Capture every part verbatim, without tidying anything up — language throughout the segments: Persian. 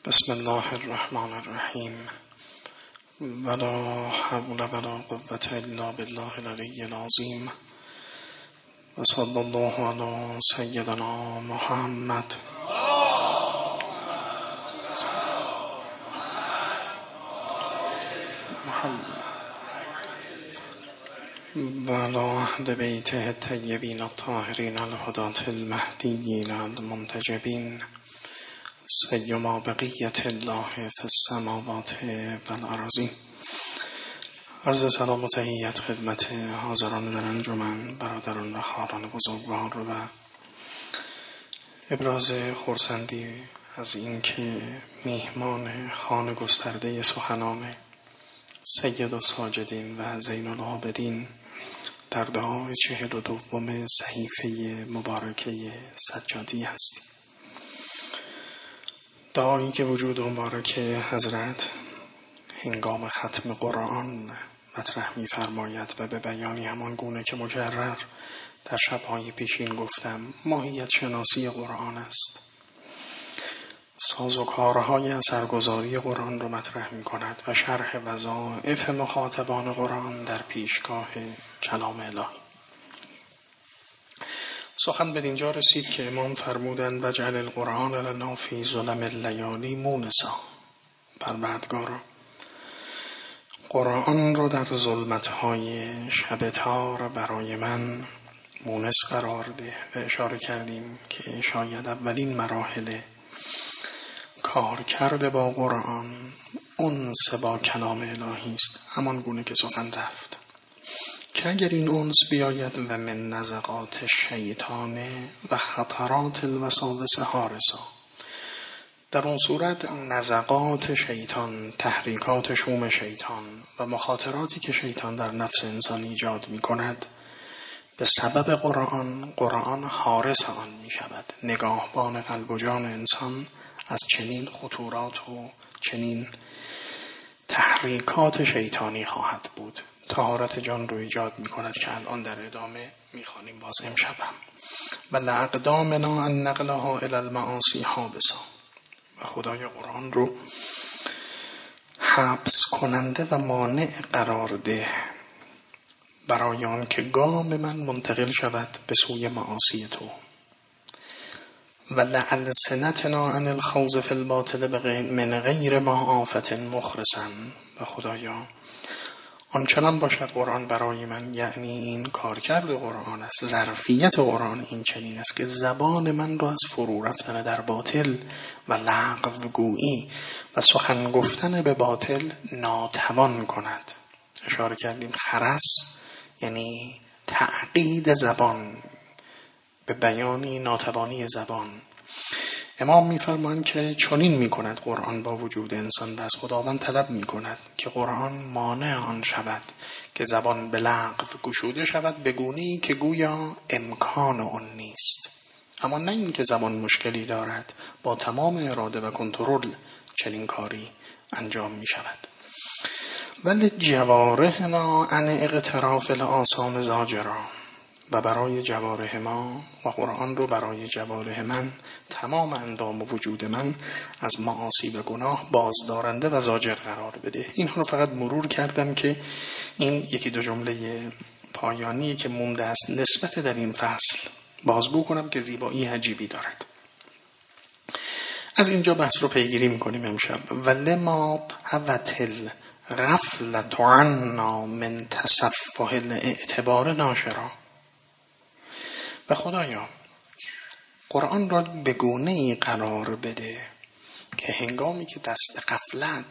بسم الله الرحمن الرحیم ولا حول ولا قوة الا بالله العلی العظیم و صلی الله علی سیدنا محمد و علی اهل بیته الطیبین الطاهرین الهداة المهدیین المنتجبین سیما بقیت الله فی السماوات و الارضین. عرض سلام و تحیت خدمت حاضران در انجمن، برادران و خواهران بزرگوار و ابراز خرسندی از اینکه میهمان خانه گسترده سخنان سید الساجدین و زین العابدین در دعای چهل و دوم صحیفه مبارکه سجادی هستیم. دعایی که وجود مبارک حضرت هنگام ختم قرآن مطرح می فرماید و به بیانی همان گونه که مکرر در شبهای پیشین گفتم ماهیت شناسی قرآن است. سازوکارهای اثرگذاری قرآن رو مطرح می کند و شرح وظایف مخاطبان قرآن در پیشگاه کلام الهی. سخن به اینجا رسید که امام فرمودند وجعل القرآن لنا فی ظلم اللیالی مونسا. پروردگارا قرآن رو در ظلمت‌های شب تار برای من مونس قرار ده. و اشاره کردیم که شاید اولین مراحل کار کرده با قرآن انس با کلام الهی است، همان گونه که سخن رفت که اگر این انس بیاید و من نزغات شیطان و خطرات الوساوس حارسا، در اون صورت نزغات شیطان، تحریکات شوم شیطان و مخاطراتی که شیطان در نفس انسان ایجاد می کند به سبب قرآن قرآن حارس آن می شود، نگاهبان قلب و جان انسان از چنین خطورات و چنین تحریکات شیطانی خواهد بود. طهارت جان رو ایجاد می کند که الان در ادامه می خوانیم باز امشب هم. و لأقدامنا ان نقلها الی المعاصی حابسا، و خدای قرآن رو حبس کننده و مانع قرار ده برای آن که گام من منتقل شود به سوی معاصی تو. و لألسنتنا عن الخوض فی الباطل من غیر ما آفت مخرسا، و خدایا آنچنان باشد قرآن برای من، یعنی این کارکرد قرآن است، ظرفیت قرآن این چنین است که زبان من را از فرو رفتن در باطل و لغو گویی و سخن گفتن به باطل ناتوان کند. اشاره کردیم خرس یعنی تعقید زبان به بیانی ناتوانی زبان. امام می‌فرمایند که چنین می‌کند قرآن با وجود انسان، و از خداوند طلب می‌کند که قرآن مانع آن شود که زبان به لغو گشوده شود به گونه‌ای که گویا امکان آن نیست. اما نه این که زبان مشکلی دارد، با تمام اراده و کنترل چنین کاری انجام می‌شود. ولی جوارحنا عن اقتراف الآثام زاجرا، و برای جوارح ما و قرآن رو برای جوارح من، تمام اندام و وجود من از معاصی و گناه بازدارنده و زاجر قرار بده. اینها رو فقط مرور کردم که این یکی دو جمله پایانی که مونده است نسبت در این فصل بازگو کنم که زیبایی عجیبی دارد. از اینجا بحث رو پیگیری میکنیم امشب. ولما حوتل غفلت عنا من تصفح الاعتبار ناشرا، و خدایا قرآن را به گونه‌ای قرار بده که هنگامی که دست غفلت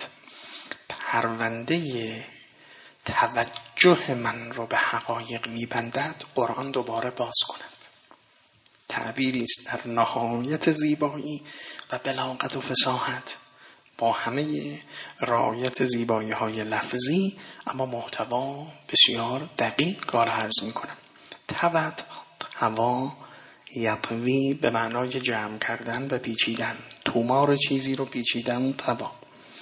پرونده توجه من را به حقایق میبندد قرآن دوباره باز کند. تعبیری است در نهایت زیبایی و بلاغت و فصاحت، با همه رعایت زیبایی های لفظی اما محتوا بسیار دقیق کار عرض میکنم. توت هوا یطوی به معنای جمع کردن و پیچیدن، تومار چیزی رو پیچیدن تبا.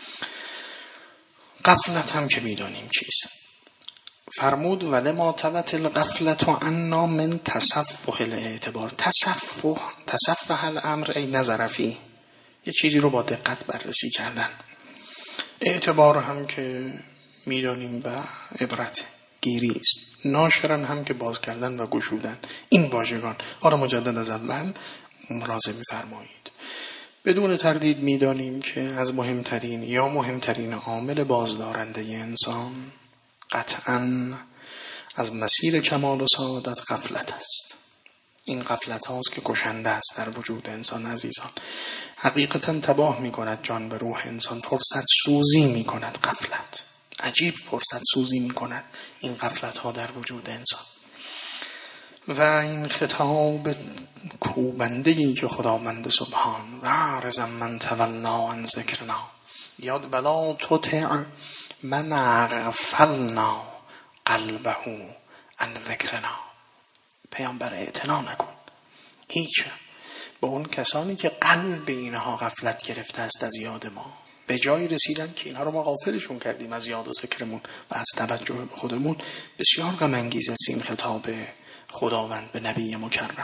غفلت هم که میدانیم چیست. فرمود ولما توت الغفلت عنا من تصفح الاعتبار. تصفح تصفح الامر ای نظر فی، یه چیزی رو با دقت بررسی کردن. اعتبار هم که میدانیم و عبرت گیری است. ناشرن هم که باز کردن و گشودن. این واژگان آره مجدد از اول ملاحظه می‌فرمایید. بدون تردید میدانیم که از مهمترین یا مهمترین عامل بازدارنده انسان قطعاً از مسیر کمال و سعادت غفلت است. این غفلت هاست که کشنده است در وجود انسان عزیزان. حقیقتاً تباه می کند جان و روح انسان. فرصت سوزی می کند غفلت. عجیب فرصت سوزی می کند این غفلت ها در وجود انسان. و این خطاب کوبنده‌ای که خداوند سبحان و عرضم من تولا عن ذکرنا یاد بلا تطع من اغفلنا قلبه عن ذکرنا، پیامبر اعتنا نکن هیچ با اون کسانی که قلب اینها غفلت گرفته است از یاد ما، به جای رسیدن که اینها رو ما غافلشون کردیم از یاد و ذکرمون و از توجه به خودمون. بسیار غم انگیز است این خطاب خداوند به نبی مکرم.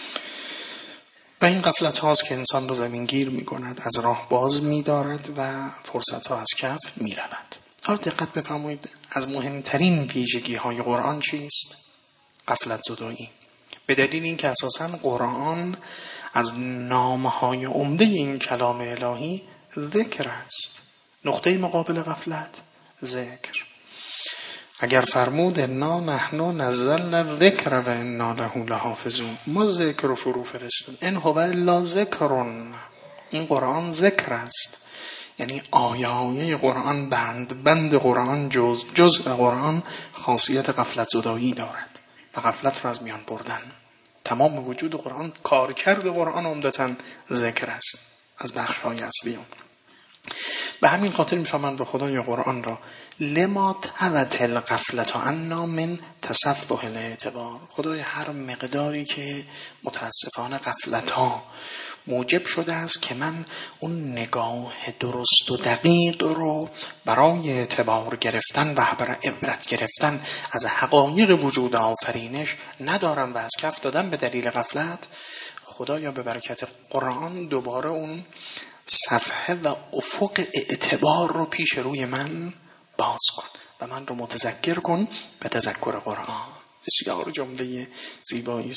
و این غفلت هاست که انسان رو زمینگیر می کند، از راه باز می دارد و فرصت ها از کف می رود. حالا دقت بفرمایید، از مهمترین ویژگی های قرآن چیست؟ غفلت زدایی. به دلیل این که اساساً قرآن از نامهای عمده این کلام الهی ذکر است. نقطه مقابل غفلت ذکر. اگر فرمود انا نحن نزلنا الذکر و انا له لحافظون، ما ذکر رو فرو فرستیم. ان هو الا ذکرون، این قرآن ذکر است. یعنی آیه آیه قرآن، بند بند قرآن، جز جز قرآن خاصیت غفلت زدایی دارد و غفلت را از میان بردن. تمام وجود قرآن، کارکرد قرآن عمدتاً ذکر است از بخش‌های اصلی اون. به همین خاطر میفهمن به خدای قرآن را لما توت الغفلت عنا من تصفح الاعتبار. خدای هر مقداری که متاسفانه غفلت ها موجب شده است که من اون نگاه درست و دقیق رو برای اعتبار گرفتن و برای عبرت گرفتن از حقایق وجود آفرینش ندارم و از کف دادم به دلیل غفلت، خدایا به برکت قرآن دوباره اون صفحه و افق اعتبار رو پیش روی من باز کن و من رو متذکر کن به تذکر قرآن. بسیار جمله زیبایی.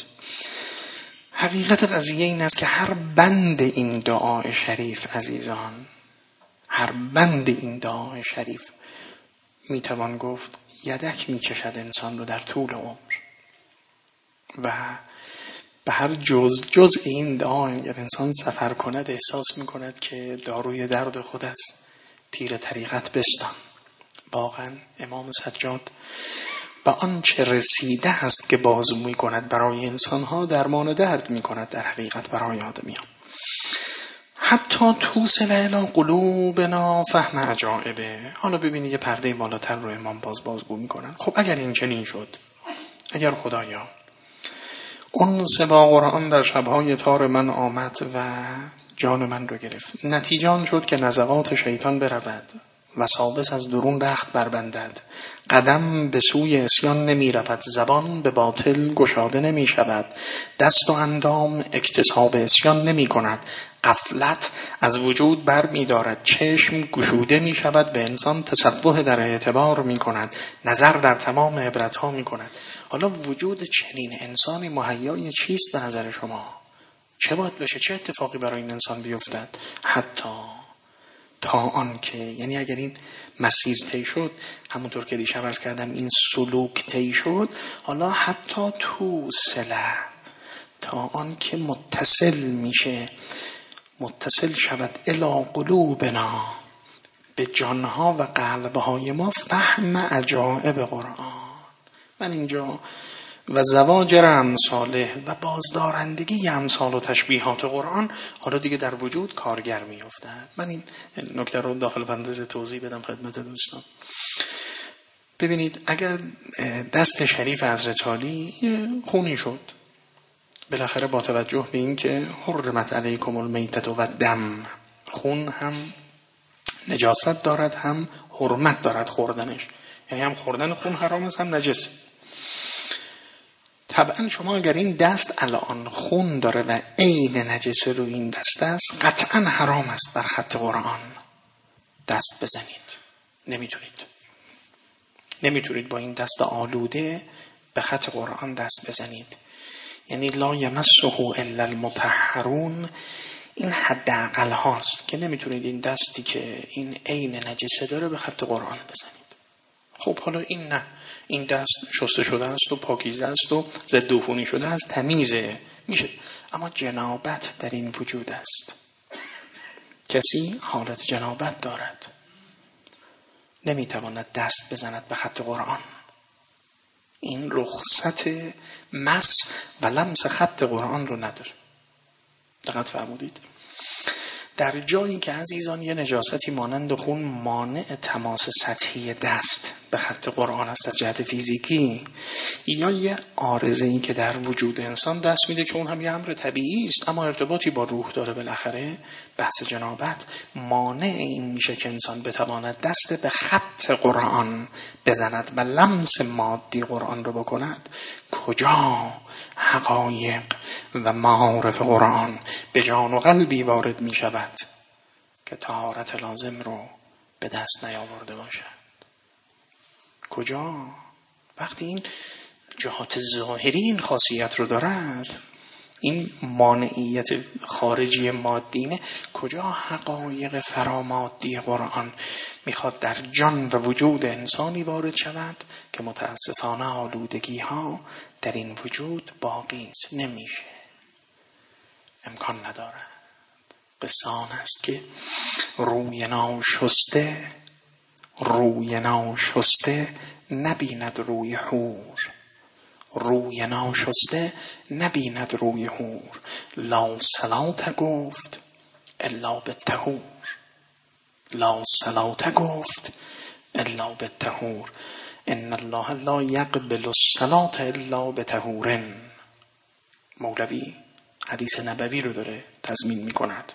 حقیقت قضیه این است که هر بند این دعای شریف عزیزان، هر بند این دعای شریف میتوان گفت یدک میکشد انسان رو در طول عمر و به هر جز جز این دعا اگر انسان سفر کند احساس میکند که داروی درد خود است. پیر طریقت بستان. واقعا امام سجاد به آنچه رسیده است که باز میکند برای انسانها درمان درد میکند در حقیقت برای آدمیان. حتی توصل الی قلوبنا فهم عجائبه. حالا ببینید یه پرده بالاتر رو امام باز بازگو میکنن. خب اگر این چنین شد، اگر خدایا اون سبا قرآن در شبهای تار من آمد و جان من رو گرفت، نتیجه آن شد که نزغات شیطان برود و سابس از درون رخت بربندد، قدم به سوی عصیان نمی رود، زبان به باطل گشاده نمی شود، دست و اندام اکتساب عصیان نمی کند، غفلت از وجود بر می دارد، چشم گشوده می شود، به انسان تصفح در اعتبار می کند، نظر در تمام عبرت ها می کند. حالا وجود چنین انسانی مهیای چیست به نظر شما؟ چه باید بشه؟ چه اتفاقی برای این انسان بیفتد؟ حتی تا آن که، یعنی اگر این مسیر طی شد، همونطور که دیشب عرض کردم این سلوک طی شد، حالا حتی تو سله تا آن که متصل میشه، متصل شود الی قلوبنا، به جانها و قلبهای ما، فهم عجائب قرآن. من اینجا و زواجر امثاله و بازدارندگی امثال و تشبیهات قرآن حالا دیگه در وجود کارگر می افتد. من این نکته رو داخل پرانتز توضیح بدم خدمت دوستان. ببینید اگر دست شریف حضرت علی خونی شد، بالاخره با توجه به این که حرمت علیکم المیتة و الدم، خون هم نجاست دارد هم حرمت دارد خوردنش، یعنی هم خوردن خون حرام است هم نجس. طبعا شما اگر این دست الان خون داره و عین نجسه رو این دست است، قطعا حرام است بر خط قرآن دست بزنید. نمیتونید نمیتونید با این دست آلوده به خط قرآن دست بزنید. یعنی لا یمسه الا المطهرون، این حداقل هاست که نمیتونید این دستی که این عین نجسه داره به خط قرآن بزنید. خب حالا این نه، این دست شسته شده است و پاکیزه است و ضد عفونی شده است، تمیزه، میشه. اما جنابت در این وجود است. کسی حالت جنابت دارد، نمیتواند دست بزند به خط قرآن. این رخصت مس و لمس خط قرآن رو نداره. دقت فرمودید؟ در جایی که عزیزان یه نجاستی مانند خون مانع تماس سطحی دست به خط قرآن است از جهت فیزیکی، یا یه عارضه‌ای که در وجود انسان دست میده که اون هم یه امر طبیعی است اما ارتباطی با روح داره، بالاخره بحث جنابت مانع این میشه که انسان بتواند دست به خط قرآن بزند و لمس مادی قرآن رو بکند. کجا حقایق و معارف قرآن به جان و قلبی وارد می شود که طهارت لازم رو به دست نیاورده باشد؟ کجا؟ وقتی این جهات ظاهری این خاصیت رو دارد، این مانعیت خارجی مادینه، کجا حقایق فرامادی قرآن میخواد در جان و وجود انسانی وارد شود که متاسفانه آلودگی ها در این وجود باقی است، نمیشه، امکان نداره. قصه آن است که روی ناشسته روی ناشسته نبیند روی حور، روی ناشسته نبیند روی حور. لا صلات گفت الا بالطهور، لا صلات گفت الا بالطهور. ان الله لا یقبل الصلاة الا بطهور. مولوی حدیث نبوی رو داره تضمین می کند.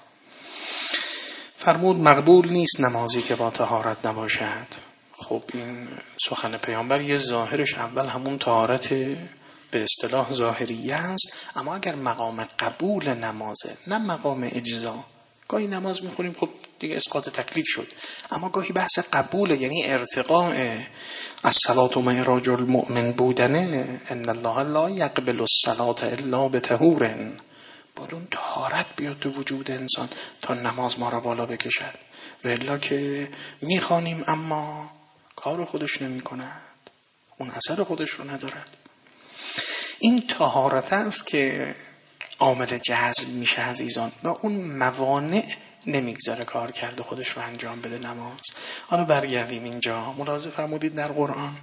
فرمود مقبول نیست نمازی که با طهارت نباشد. خب این سخن پیامبر یه ظاهرش اول همون طهارت به اصطلاح ظاهریه است، اما اگر مقام قبول نمازه نه مقام اجزا، گاهی نماز میخونیم خب دیگه اسقاط تکلیف شد، اما گاهی بحث قبول، یعنی ارتقاء الصلاة معراج المؤمن بودنه. ان الله لا یقبل الصلاة الا بطهور. باید اون طهارت بیاد تو وجود انسان تا نماز ما را بالا بکشد، و الا که میخوانیم اما کار خودش نمی کند، اون اثر خودش رو ندارد. این طهارت است که عامل جذب میشه عزیزان، و اون موانع نمیگذاره کار کرده خودش رو انجام بده نماز. حالا برگردیم اینجا. ملاحظه فرمودید در قرآن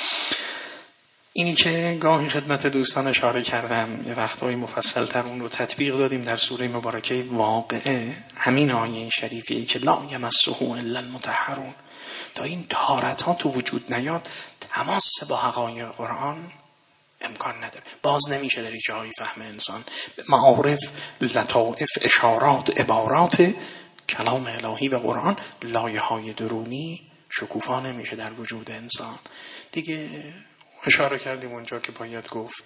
اینی که گاهی خدمت دوستان اشاره کردم، یه وقتایی مفصل تر اون رو تطبیق دادیم در سوره مبارکه واقعه، همین آیه شریفی که لا یمسه الا المطهرون. تا این طهارت ها تو وجود نیاد، تماس با حقایق قرآن امکان نداره، باز نمیشه در جایی فهم انسان معارف، لطائف، اشارات، عبارات کلام الهی و قرآن، لایه های درونی شکوفا نمیشه در وجود انسان. دیگه اشاره کردیم اونجا که باید گفت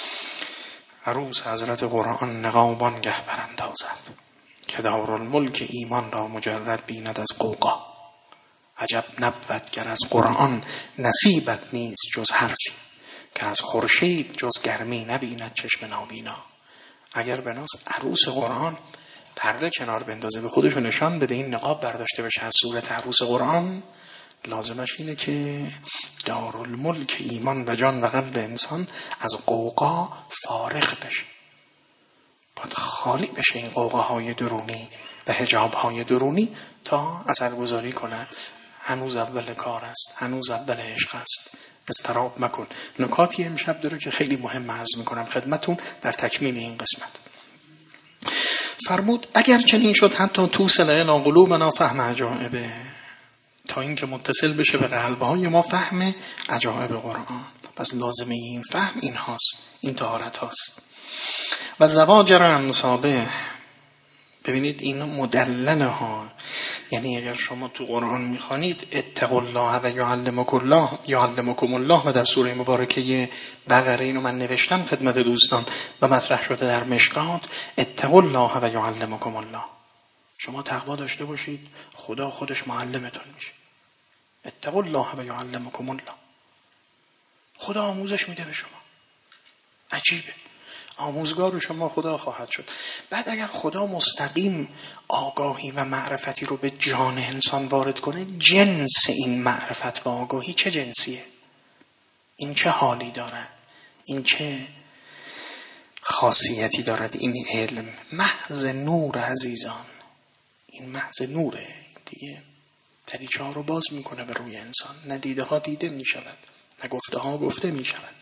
عروس حضرت قرآن نقابان گه براندازد که دارالملک ایمان را مجرد بیند از قوقا. عجب نبود گر از قرآن نصیبت نیست جز حرفی، که از خورشید جز گرمی نبیند چشم نابینا. اگر بناس عروس قرآن پرده کنار بندازه، به خودشو نشان بده، این نقاب برداشته بشه از صورت عروس قرآن، لازمش اینه که دارالملک ایمان و جان و قلب انسان از قوقا فارغ بشه، باید خالی بشه این قوقاهای درونی و حجابهای درونی تا اثرگذاری کند. هنوز اول کار است، هنوز اول عشق است، اضطراب مکن. نکاتی امشب داره که خیلی مهم عرض میکنم خدمتون در تکمیل این قسمت. فرمود اگر چنین شد حتی توصل الی قلوبنا فهم عجائبه، تا اینکه متصل بشه به قلب‌های ما فهم عجائب قرآن. پس لازمه این فهم این هاست، این طهارت هاست. و زواجر انصابه، ببینید این مدلل ها، یعنی اگر شما تو قرآن میخوانید اتقوا الله و یعلمکم الله یعلمکم الله و در سوره مبارکه بقره اینو من نوشتم خدمت دوستان و مطرح شده در مشکات اتقوا الله و یعلمکم الله. شما تقوا داشته باشید خدا خودش معلمتون میشه. اتقوا الله و یعلمکم الله. خدا آموزش میده به شما. عجیبه. آموزگار شما خدا خواهد شد. بعد اگر خدا مستقیم آگاهی و معرفتی رو به جان انسان وارد کنه، جنس این معرفت و آگاهی چه جنسیه؟ این چه حالی دارد؟ این چه خاصیتی دارد؟ این علم محض نور عزیزان، این محض نوره دیگه. دریچه ها رو باز میکنه به روی انسان. نه دیده ها دیده میشود، نه گفته ها گفته میشود.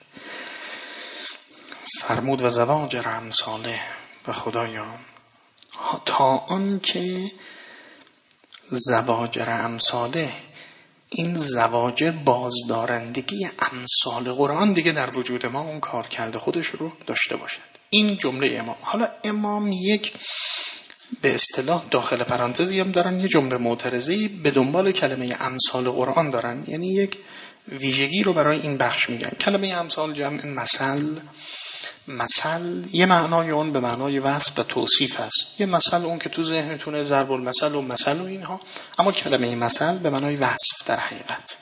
فرمود و زواجر امثاله و خدایا تا آن که زواجر امثاله، این زواجر بازدارندگی امثال قرآن دیگه در وجود ما اون کار کرده خودش رو داشته باشد. این جمله امام. حالا امام یک به اصطلاح داخل پرانتزی هم دارن یه جمله معترضی به دنبال کلمه امثال قرآن دارن، یعنی یک ویژگی رو برای این بخش میگن. کلمه امثال جمع مثل. مثل یه معنای اون به معنای وصف و توصیف هست. یه مثل اون که تو ذهنتونه ضرب المثل و مثل و اینها، اما کلمه مثل به معنای وصف در حقیقت.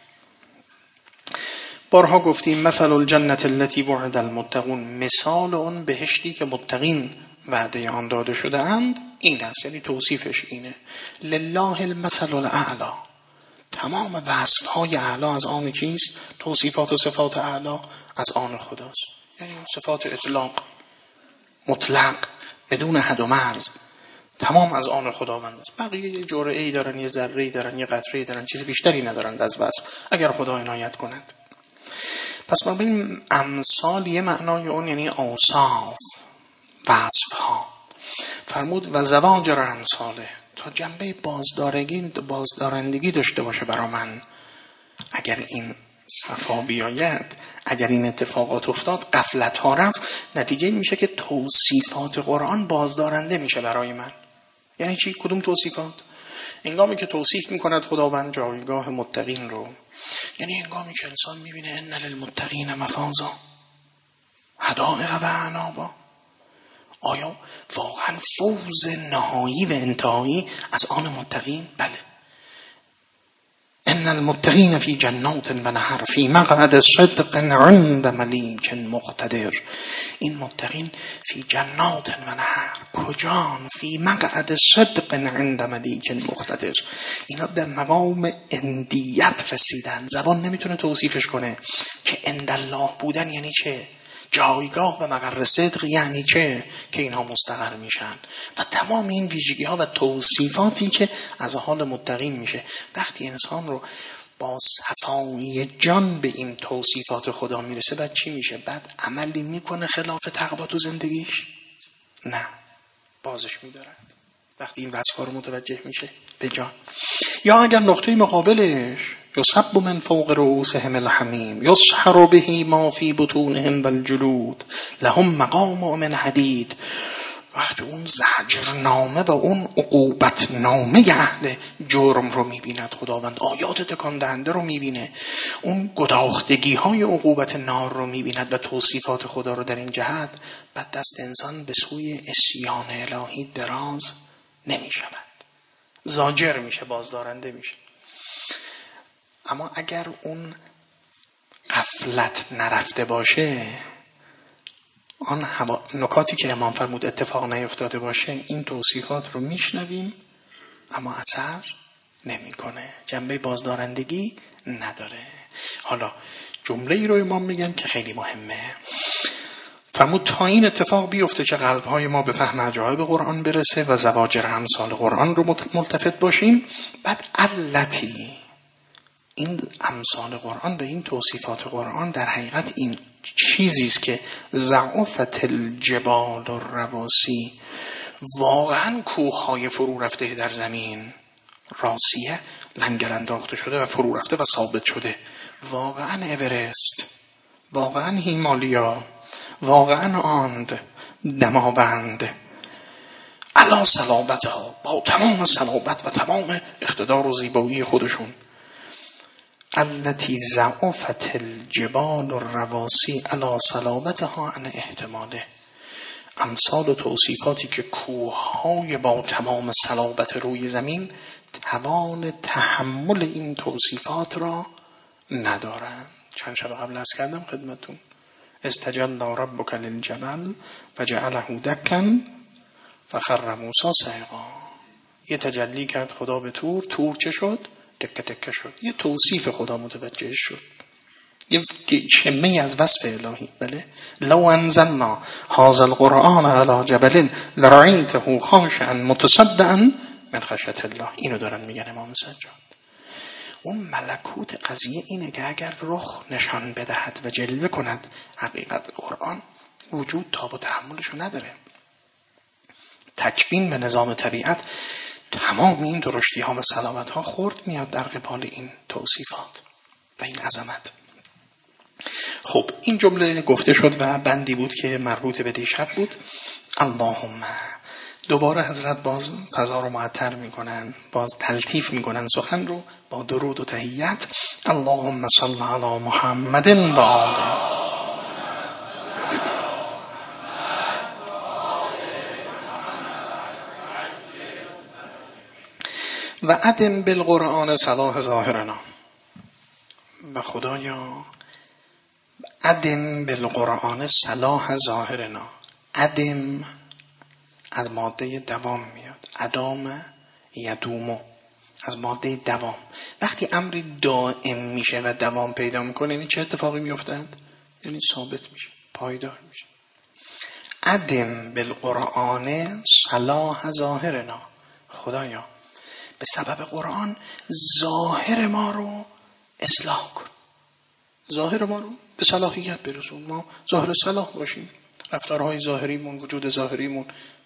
بارها گفتیم مثل الجنة التي وعد المتقون، مثال اون بهشتی که متقین وعده آن داده شده اند این است، یعنی توصیفش اینه. لله المثل الاعلی، تمام وصف های اعلی از آن کیست؟ توصیفات و صفات اعلی از آن خداست. یعنی صفات اطلاق مطلق بدون حد و مرز تمام از آن خداوند است. بقیه یه جرعه‌ای دارن، یه ذره‌ای دارن، یه قطره‌ای دارن، چیز بیشتری ندارن از وصف اگر خدا عنایت کند. پس ما ببینیم امثال یه معنای اون یعنی اوصاف، وصف ها. فرمود و زواجر امثاله، تا جنبه بازدارندگی بازدارندگی داشته باشه برا من. اگر این صفا بیاید، اگر این اتفاقات افتاد، غفلت ها رفت، نتیجه میشه که توصیفات قرآن بازدارنده میشه برای من. یعنی چی؟ کدوم توصیفات؟ انگامی که توصیف میکند خداوند جایگاه متقین رو، یعنی انگامی که انسان میبینه ان للمتقین مفازا حدائق و اعنابا. آیا واقعا فوز نهایی و انتهایی از آن متقین؟ بله. ان المتقین فی جنات و نهر فی مقعد صدق عند ملیک مقتدر. این متقین فی جنات و نهر، کجان؟ فی مقعد صدق عند ملیک مقتدر. اینا در مقام اندیت رسیدن. زبان نمیتونه توصیفش کنه که عند الله بودن یعنی چه، جایگاه به مقر صدق یعنی چه، که اینها مستقر میشن و تمام این ویژگی ها و توصیفاتی که از حال متقین میشه. وقتی انسان رو با صفای جان به این توصیفات خدا میرسه، بعد چی میشه؟ بعد عملی میکنه خلاف تقوا تو زندگیش؟ نه، بازش میدارد وقتی این وصفا رو متوجه میشه به جان. یا اگر نقطه مقابلش یصب من فوق رؤوسهم الحمیم یصهر به ما فی بطونهم والجلود لهم مقام من حدید. وقتی اون زجرنامه و اون عقوبت نامه اهل جرم رو میبیند خداوند، آیات تکان دهنده رو میبینه، اون گداختگی های عقوبت نار رو میبیند و توصیفات خدا رو در این جهت، بعد دست انسان به سوی عصیان الهی دراز نمیشود، زاجر میشه، بازدارنده میشه. اما اگر اون غفلت نرفته باشه، آن نکاتی که امام فرمود اتفاق نیفتاده باشه، این توصیفات رو میشنویم اما اثر نمیکنه، جنبه بازدارندگی نداره. حالا جمله ای رو امام میگن که خیلی مهمه. فرمود تا این اتفاق بیفته که قلب‌های ما به فهم عجایب قرآن برسه و زواجر امثال قرآن رو ملتفت باشیم، بعد علتی این امثال قرآن به این توصیفات قرآن در حقیقت این چیزی است که ضعفت الجبال الرواسی، واقعا کوههای فرو رفته در زمین، راسیه لنگر انداخته شده و فرو رفته و ثابت شده، واقعا اورست، واقعا هیمالیا، واقعا آند، دماوند، علا صلابتها، با تمام صلابت و تمام اقتدار و زیبایی خودشون. التي ضعفت الجبال الرواسی علی صلابتها عن احتماله. امثال و توصیفاتی که کوههای با تمام صلابت روی زمین توان تحمل این توصیفات را ندارند. چند شب قبل عرض کردم خدمتون استجل ربک للجبل فجعله دکا فخر موسی صعقا. یه تجلی کرد خدا به تور، تور چه شد؟ تکه تکه شد. یه توصیف خدا متوجه شد، یه شمه از وصف الهی. بله لو انزلنا هذا القرآن على جبل لرأيته خاشعا متصدعا من خشیة الله. اینو دارن میگن امام سجاد. اون ملکوت قضیه اینه که اگر رخ نشان بدهد و جلوه کند حقیقت قرآن، وجود تاب و تحملشو نداره. تکوین به نظام طبیعت تمام این درشتی ها و سلامت ها خورد میاد در قبال این توصیفات و این عظمت. خب این جمله گفته شد و بندی بود که مربوط به دیشب بود. اللهم، دوباره حضرت باز فضا رو معطر میکنن، باز تلطیف میکنن سخن رو با درود و تحیت. اللهم صل علی محمد و آله و عدم بالقرآن صلاح ظاهرنا. و خدایا عدم بالقرآن صلاح ظاهرنا. عدم از ماده دوام میاد، ادام یدومو، از ماده دوام. وقتی امری دائم میشه و دوام پیدا میکنه یعنی چه اتفاقی میافتد؟ یعنی ثابت میشه، پایدار میشه. عدم بالقرآن صلاح ظاهرنا. خدایا به سبب قرآن ظاهر ما رو اصلاح کن، ظاهر ما رو به صلاحیت برسون، ما ظاهر صلاح باشیم، رفتارهای ظاهریمون، وجود ظاهریمون.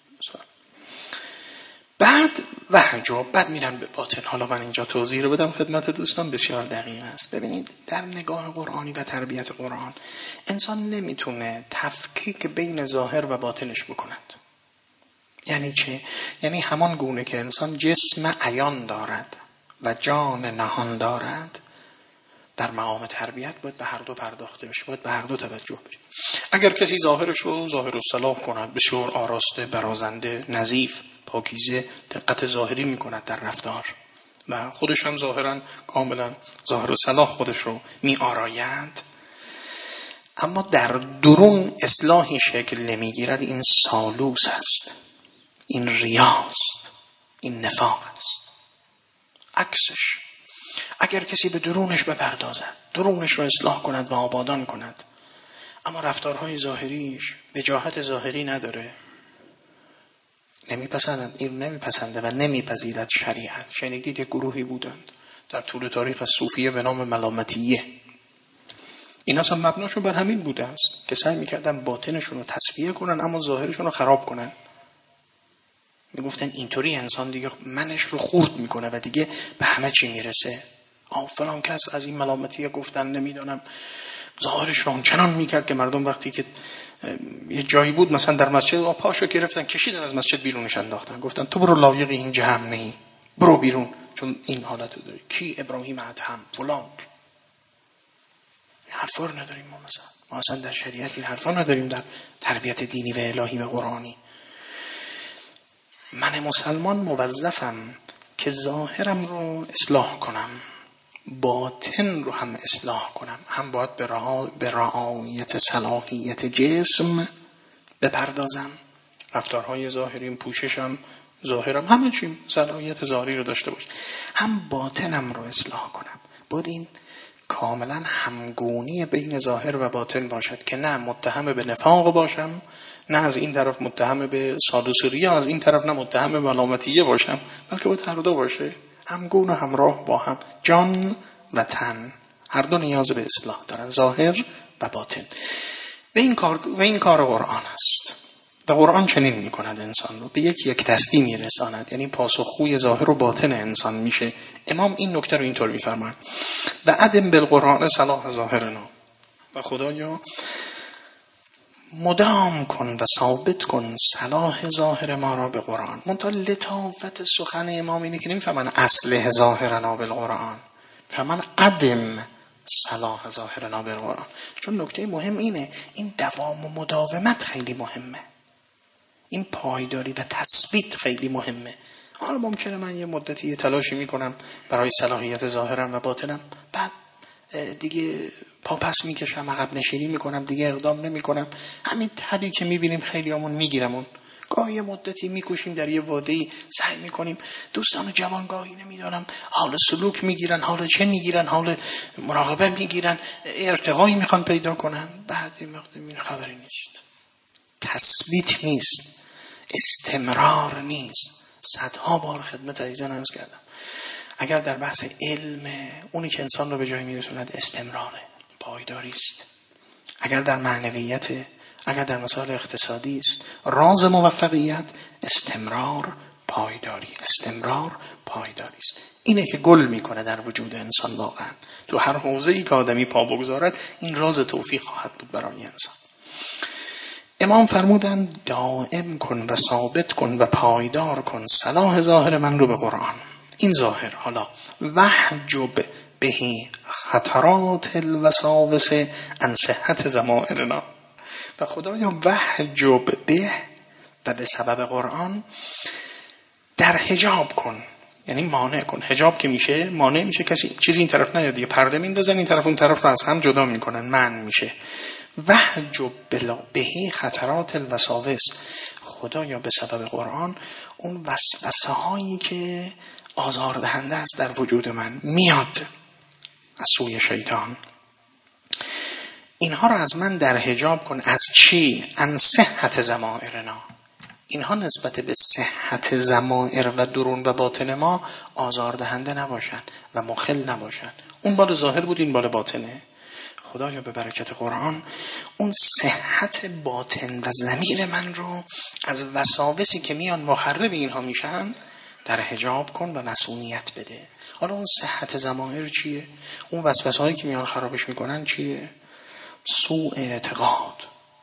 بعد وحجاب، بعد میرن به باطن. حالا من اینجا توضیح رو بدم خدمت دوستان، بسیار دقیق است. ببینید در نگاه قرآنی و تربیت قرآن انسان نمیتونه تفکیک بین ظاهر و باطنش بکند. یعنی چه؟ یعنی همان گونه که انسان جسم عیان دارد و جان نهان دارد، در مقام تربیت باید به هر دو پرداخته بشه، باید به هر دو توجه بشه. اگر کسی ظاهرش رو ظاهر الصلاح کند، بسیار آراسته، برازنده، نظیف، پاکیزه، دقت ظاهری میکند در رفتار و خودش هم ظاهرا کاملا ظاهر الصلاح خودش رو می آراید، اما در درون اصلاحی شکل نمیگیرد، این سالوس است، این ریاست، این نفاق است. عکسش اگر کسی به درونش بپردازد، درونش رو اصلاح کند و آبادان کند، اما رفتارهای ظاهریش وجاهت ظاهری نداره، نمیپسندند، این نمیپسنده و نمیپذیرد شریعت. شنیدید یک گروهی بودند در طول تاریخ صوفیه به نام ملامتیه. این اصلا مبناشون بر همین بوده است که سعی میکردن باطنشون رو تصفیه کنن اما ظاهرشون رو خراب کنن. میگفتن اینطوری انسان دیگه منش رو خورد میکنه و دیگه به همه چی میرسه. آه فلان کس از این ملامتیه گفتن نمیدونم ظاهرش رو چنان میکرد که مردم وقتی که یه جایی بود مثلا در مسجد و پاشو گرفتن کشیدن از مسجد بیرونش انداختن، گفتن تو برو لایق این جهنم نهی، برو بیرون چون این حالتو داری. کی؟ ابراهیم ادهم فلان. این حرفا رو نداریم ما، مثلا ما اصلا در شریعت این حرفا نداریم، در تربیت دینی و الهی و قرآنی. من مسلمان موظفم که ظاهرم رو اصلاح کنم، باطن رو هم اصلاح کنم. هم باید به رعایت صلاحیت جسم بپردازم، رفتارهای ظاهریم، پوششم، ظاهرم، همه چیم صلاحیت ظاهری رو داشته باشه. هم باطنم رو اصلاح کنم. باید این کاملا همگونی بین ظاهر و باطن باشد که نه متهم به نفاق باشم، نه از این طرف متهم به سادوسریه، از این طرف نه متهم به ملامتیه باشم، بلکه باید هر دو باشه، همگون و همراه با هم. جان و تن هر دو نیاز به اصلاح دارن، ظاهر و باطن. و این کار و این کار قرآن است و قرآن چنین میکند، انسان رو به یک یک دستی میرساند، یعنی پاسخگوی ظاهر و باطن انسان میشه. امام این نکته رو اینطور میفرمایند و عدم بالقرآن صلاح ظاهرنا. و خدایا مدام کن و ثابت کن صلاح ظاهر ما را به قرآن. منتها لطافت سخن امام اینه که نمیفهمن اصل ظاهرنا بالقرآن، فهمن عدم صلاح ظاهرنا بالقرآن. چون نکته مهم اینه، این دوام و مداومت خیلی مهمه، این پایداری و تثبیت خیلی مهمه. حالا ممکنه من یه مدتی تلاشی میکنم برای صلاحیت ظاهرم و باطنم، بعد دیگه پاپس میکشم، عقب نشینی میکنم، دیگه اقدام نمیکنم. همین طریقی که میبینیم خیلیامون میگیرمون، گاهی مدتی میکشیم در یه واده‌ای، سعی میکنیم. دوستان جوان گاهی نمیدونم حال سلوک میگیرن، حال چه میگیرن، حال مراقبه میگیرن، ارتقایی میخوان پیدا کنن، بعد این وقت میبینی خبری نیست، تثبیت نیست، استمرار نیست. صدها بار خدمت عزیزان عرض کردم، اگر در بحث علم، اونی که انسان رو به جای میرسوند استمراره، پایداری است. اگر در معنویت، اگر در مسائل اقتصادی است، راز موفقیت استمرار، پایداری، استمرار، پایداری است. اینه که گل میکنه در وجود انسان. واقعا تو هر حوزه‌ای که آدمی پا بگذارد، این راز توفیق خواهد بود برای انسان. امام فرمودن دائم کن و ثابت کن و پایدار کن صلاح ظاهر من رو به قرآن. این ظاهر حالا وحجب بهی خطرات الوساوس عن صحت ضمائرنا، و خدایا وحجب به، و به سبب قرآن در حجاب کن، یعنی مانع کن. حجاب که میشه مانع میشه، کسی چیزی این طرف نیاد دیگه، پرده میندازن این طرف اون طرف رو از هم جدا میکنن، منع میشه. وحجب بهی خطرات الوساوس، خدایا به سبب قرآن اون وسوسه هایی که آزاردهنده است در وجود من میاد از سوی شیطان، اینها رو از من در حجاب کن. از چی؟ عن صحت ضمائرنا، اینها نسبت به صحت ضمائر و درون و باطن ما آزاردهنده نباشن و مخل نباشن. اون بال ظاهر بود، این بال باطنه. خدایا به برکت قرآن اون صحت باطن و ضمیر من رو از وساوسی که میان مخرب اینها میشن در حجاب کن و مسئولیت بده. حالا اون صحت ضمائر چیه؟ اون وسوسه هایی که میان خرابش میکنن چیه؟ سوء اعتقاد،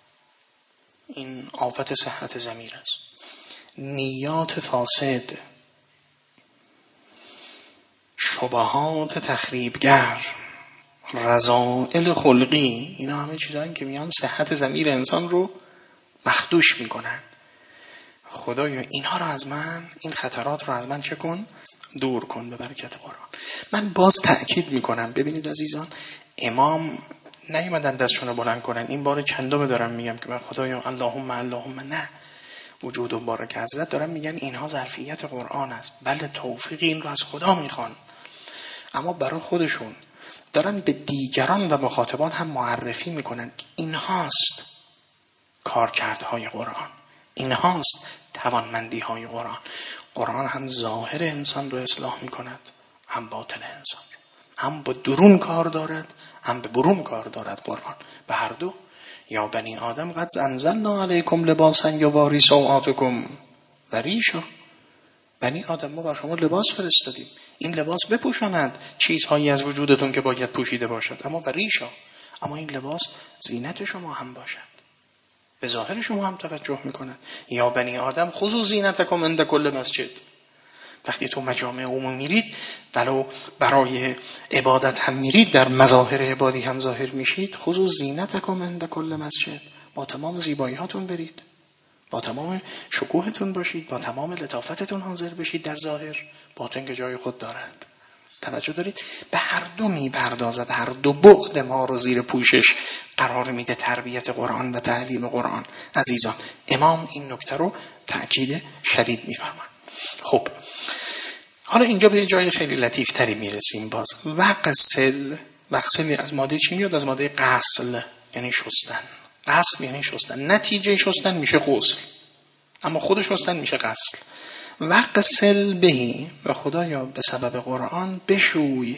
این آفت صحت ضمیر است. نیات فاسد، شبهات تخریبگر، رذائل خلقی، اینا همه چیزایی که میان صحت ضمیر انسان رو مخدوش میکنن. خدایا اینها رو از من، این خطرات رو از من چه کن؟ دور کن به برکت قرآن. من باز تأکید میکنم، ببینید عزیزان، امام نیومدن دستشون رو بلند کنن. این بار چندم دارم میگم که من خدایا اللهم اللهم، نه، وجود و بارک حضرت دارم میگن اینها ظرفیت قرآن است. بله توفیق این رو از خدا میخوان، اما برای خودشون دارن به دیگران و مخاطبان هم معرفی میکنن این هاست کارکردهای قرآن، این هاست توانمندی های قرآن. قرآن هم ظاهر انسان رو اصلاح میکند، هم باطن انسان رو. هم با درون کار دارد، هم به برون کار دارد. قرآن به هر دو. یا بنی آدم قد انزلنا علیکم لباسا یواری سوآتکم و ریشا، بنی آدم ما بر شما لباس فرستادیم، این لباس بپوشاند چیزهایی از وجودتون که باید پوشیده باشد، اما و ریشا، اما این لباس زینت شما هم باشد، به ظاهر شما هم توجه میکند. یا بنی آدم خذوا زینتکم عند کل مسجد، وقتی تو مجامع عمومی میرید، ولو برای عبادت هم میرید، در مظاهر عبادی هم ظاهر میشید، خذوا زینتکم عند کل مسجد، با تمام زیبایی هاتون برید، با تمام شکوهتون باشید، با تمام لطافتتون حاضر بشید در ظاهر، باطن که جای خود دارد. توجه دارید؟ به هر دو میپردازد، هر دو بعد ما رو زیر پوشش قرار میده تربیت قرآن و تعلیم قرآن. عزیزان امام این نکته رو تأکید شدید میفرماید. خب حالا اینجا به جای خیلی لطیف تری میرسیم. باز وغسل، وغسل از ماده چی میاد؟ از ماده غسل، یعنی شستن. غسل یعنی شستن، نتیجه شستن میشه غسل، اما خود شستن میشه غسل. وغسل بهی، و خدایا به سبب قرآن بشوی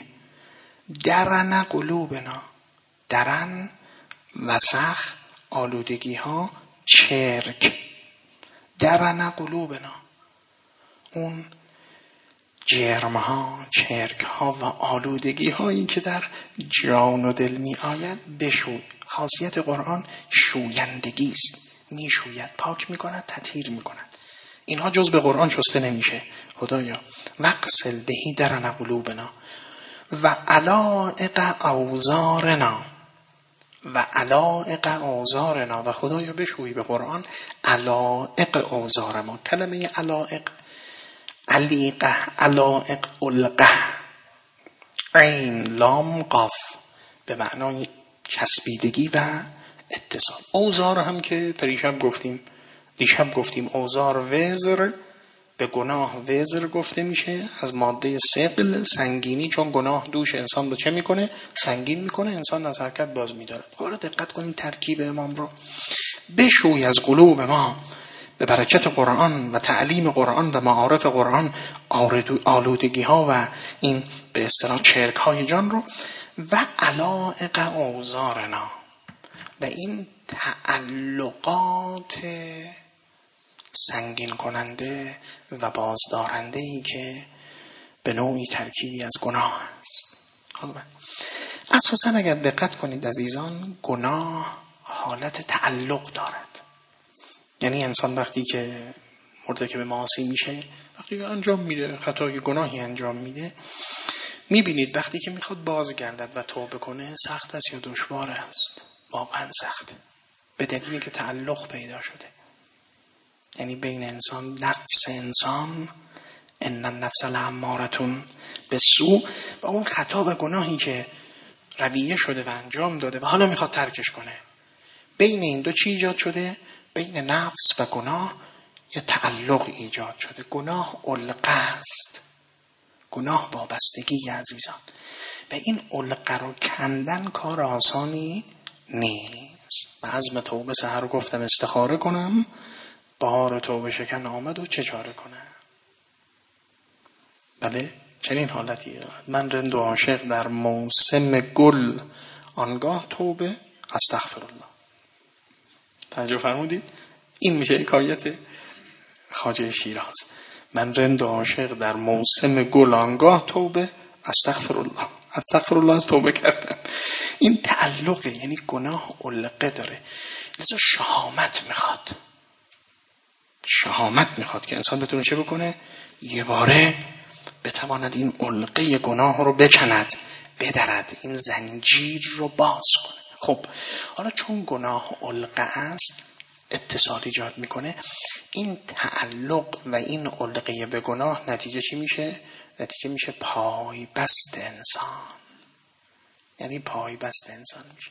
درن قلوبنا، درن وسخ، آلودگی ها، چرک، درن قلوبنا، اون جرمها، چرکها و آلودگی هایی که در جان و دل می آید بشوی. خاصیت قرآن شویندگی است، می شوید، پاک می کند، تطهیر می کند. اینها جز به قرآن شسته نمیشه. خدایا وقسل بهی درن قلوبنا و علائق اوزارنا و علائق اوزارنا و خدایا بشوی به قرآن علائق اوزار ما. کلمه علائق، علیقه، علائق، علقه، عین لام قاف، به معنای چسبیدگی و اتصال. اوزار هم که پریشب گفتیم دیشب گفتیم اوزار وزر، به گناه وزر گفته میشه، از ماده ثقل، سنگینی، چون گناه دوش انسان رو چه میکنه؟ سنگین میکنه، انسان از حرکت باز میداره. حالا دقت کنیم ترکیب امام رو. بشوی از قلوب ما به برکت قرآن و تعلیم قرآن و معارف قرآن آلودگی ها و این به اصطلاح چرک های جان رو، و علائق اوزارنا و این تعلقات سنگین کننده و بازدارنده ای که به نوعی ترکیبی از گناه است. حالا اساساً اگر دقت کنید عزیزان، گناه حالت تعلق دارد. یعنی انسان وقتی که مرتکب معاصی میشه، وقتی که انجام میده خطای گناهی انجام میده، میبینید وقتی که میخواد بازگردد و توبه کنه سخت است یا دشوار است؟ واقعا سخت، به دلیلی که تعلق پیدا شده. یعنی بین انسان، نفس انسان، ان النفس لامارة بالسوء، و اون خطا و گناهی که رویه شده و انجام داده و حالا میخواد ترکش کنه، بین این دو چی ایجاد شده؟ بین نفس و گناه یه تعلق ایجاد شده. گناه علقه است، گناه وابستگی عزیزان، و این علقه رو کندن کار آسانی نیست. به عزم توبه سحر گفتم استخاره کنم، بهار توبه شکن آمد و چه چاره کنم. بله چنین حالتی. من رند و عاشق در موسم گل، آنگاه توبه استغفر الله. توجه فرمودید؟ این میشه حکایت خواجه شیراز. من رند و عاشق در موسم گل، آنگاه توبه استغفر الله. استغفر الله از توبه کردن. این تعلقه، یعنی گناه علقه داره، لذا شهامت میخواد. شهامت میخواد که انسان بتونه چه بکنه؟ یه باره بتواند این علقه گناه رو بکند، بدرد، این زنجیر رو باز کنه. خب حالا چون گناه علقه است، اتصال ایجاد میکنه، این تعلق و این علقه به گناه نتیجه چی میشه؟ نتیجه میشه پای بست انسان. یعنی پای بست انسان میشه،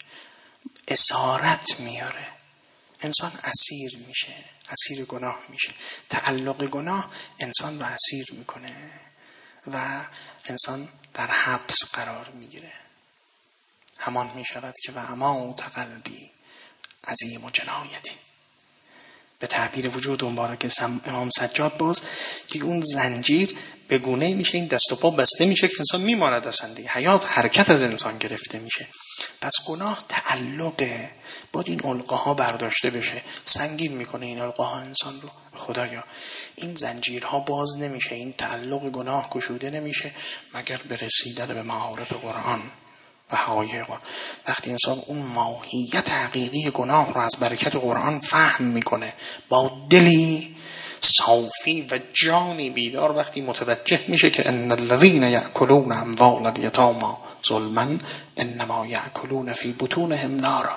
اسارت میاره، انسان اسیر میشه، اسیر گناه میشه. تعلق گناه انسان رو اسیر میکنه و انسان در حبس قرار میگیره. همان میشود که و اما قلبی عظیم و جنایتی. به تعبیر وجود مبارک امام سجاد باز که اون زنجیر به گونه میشه، این دست و پا بسته میشه که انسان میماند اصلا دیگه، حیات حرکت از انسان گرفته میشه. پس گناه تعلقه، باید این علقه ها برداشته بشه. سنگین میکنه این علقه ها انسان رو. خدایا این زنجیرها باز نمیشه، این تعلق گناه گشوده نمیشه مگر به رسیدن به معارف قرآن و حقایق قرآن. وقتی انسان اون ماهیت حقیقی گناه رو از برکت قرآن فهم میکنه، با دلی صافی و جانی بیدار وقتی متوجه میشه که ان الذين يأكلون اموال اليتامى ظلما انما يأكلون في بطونهم نارا.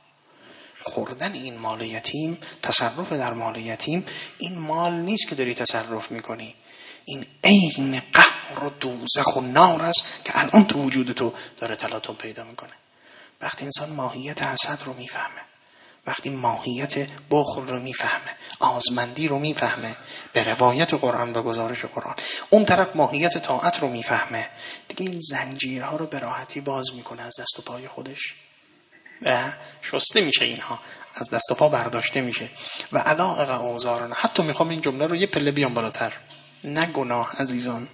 خوردن این مال یتیم، تصرف در مال یتیم، این مال نیست که داری تصرف میکنی، این عین قهر و دوزخ و نار است که الان تو وجود تو داره تلاطم پیدا میکنه. وقتی انسان ماهیت حسد رو میفهمه، وقتی ماهیت بخل رو میفهمه، آزمندی رو میفهمه به روایت قرآن و گزارش قرآن، اون طرف ماهیت طاعت رو میفهمه، دیگه این زنجیرها رو به راحتی باز میکنه از دست و پای خودش و شسته میشه، اینها از دست و پا برداشته میشه. و علائق اوزارنا، حتی میخوام این جمله رو یه پله بیام بالاتر، نه گناه عزیزان،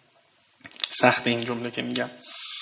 سخت این جمله که میگم،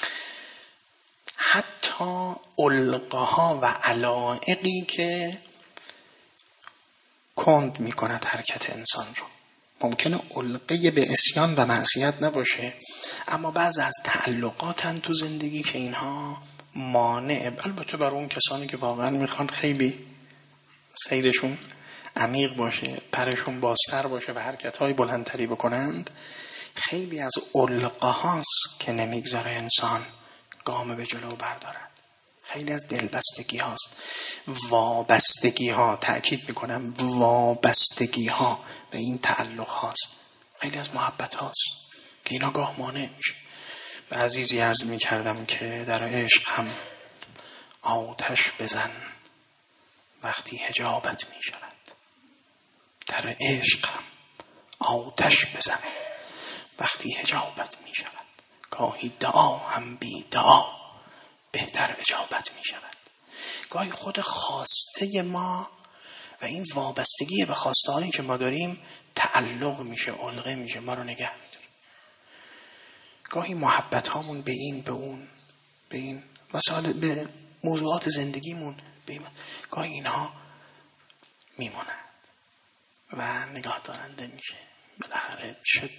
حتی علقه ها و علائقی که کند میکند حرکت انسان رو. ممکنه علقه به عصیان و معصیت نباشه، اما بعض از تعلقاتن تو زندگی که اینها مانع، البته برای اون کسانی که واقعا میخوان خیلی سیرشون عمیق باشه، پرشون بازتر باشه و حرکت‌های بلندتری بکنند، خیلی از علقه هاست که نمیگذاره انسان گام به جلو بردارد. خیلی از دلبستگی هاست، وابستگی ها، تأکید میکنم وابستگی ها به این تعلق هاست، خیلی از محبت هاست که اینا گاه مانع میشه. به عزیزی عرض میکردم که در عشق هم آتش بزن وقتی حجابت میشود. در عشق هم آتش بزن وقتی حجابت میشود. گاهی دعا هم بی دعا بهتر اجابت می شود. گاهی خود خواسته ما و این وابستگی به خواسته هایی که ما داریم تعلق میشه، علقه میشه، ما رو نگه میداره. گاهی محبت هامون به این به اون به این مسائل، به موضوعات زندگیمون به این، گاهی اینها میمونند و نگاه دارنده میشه. بالاخره شد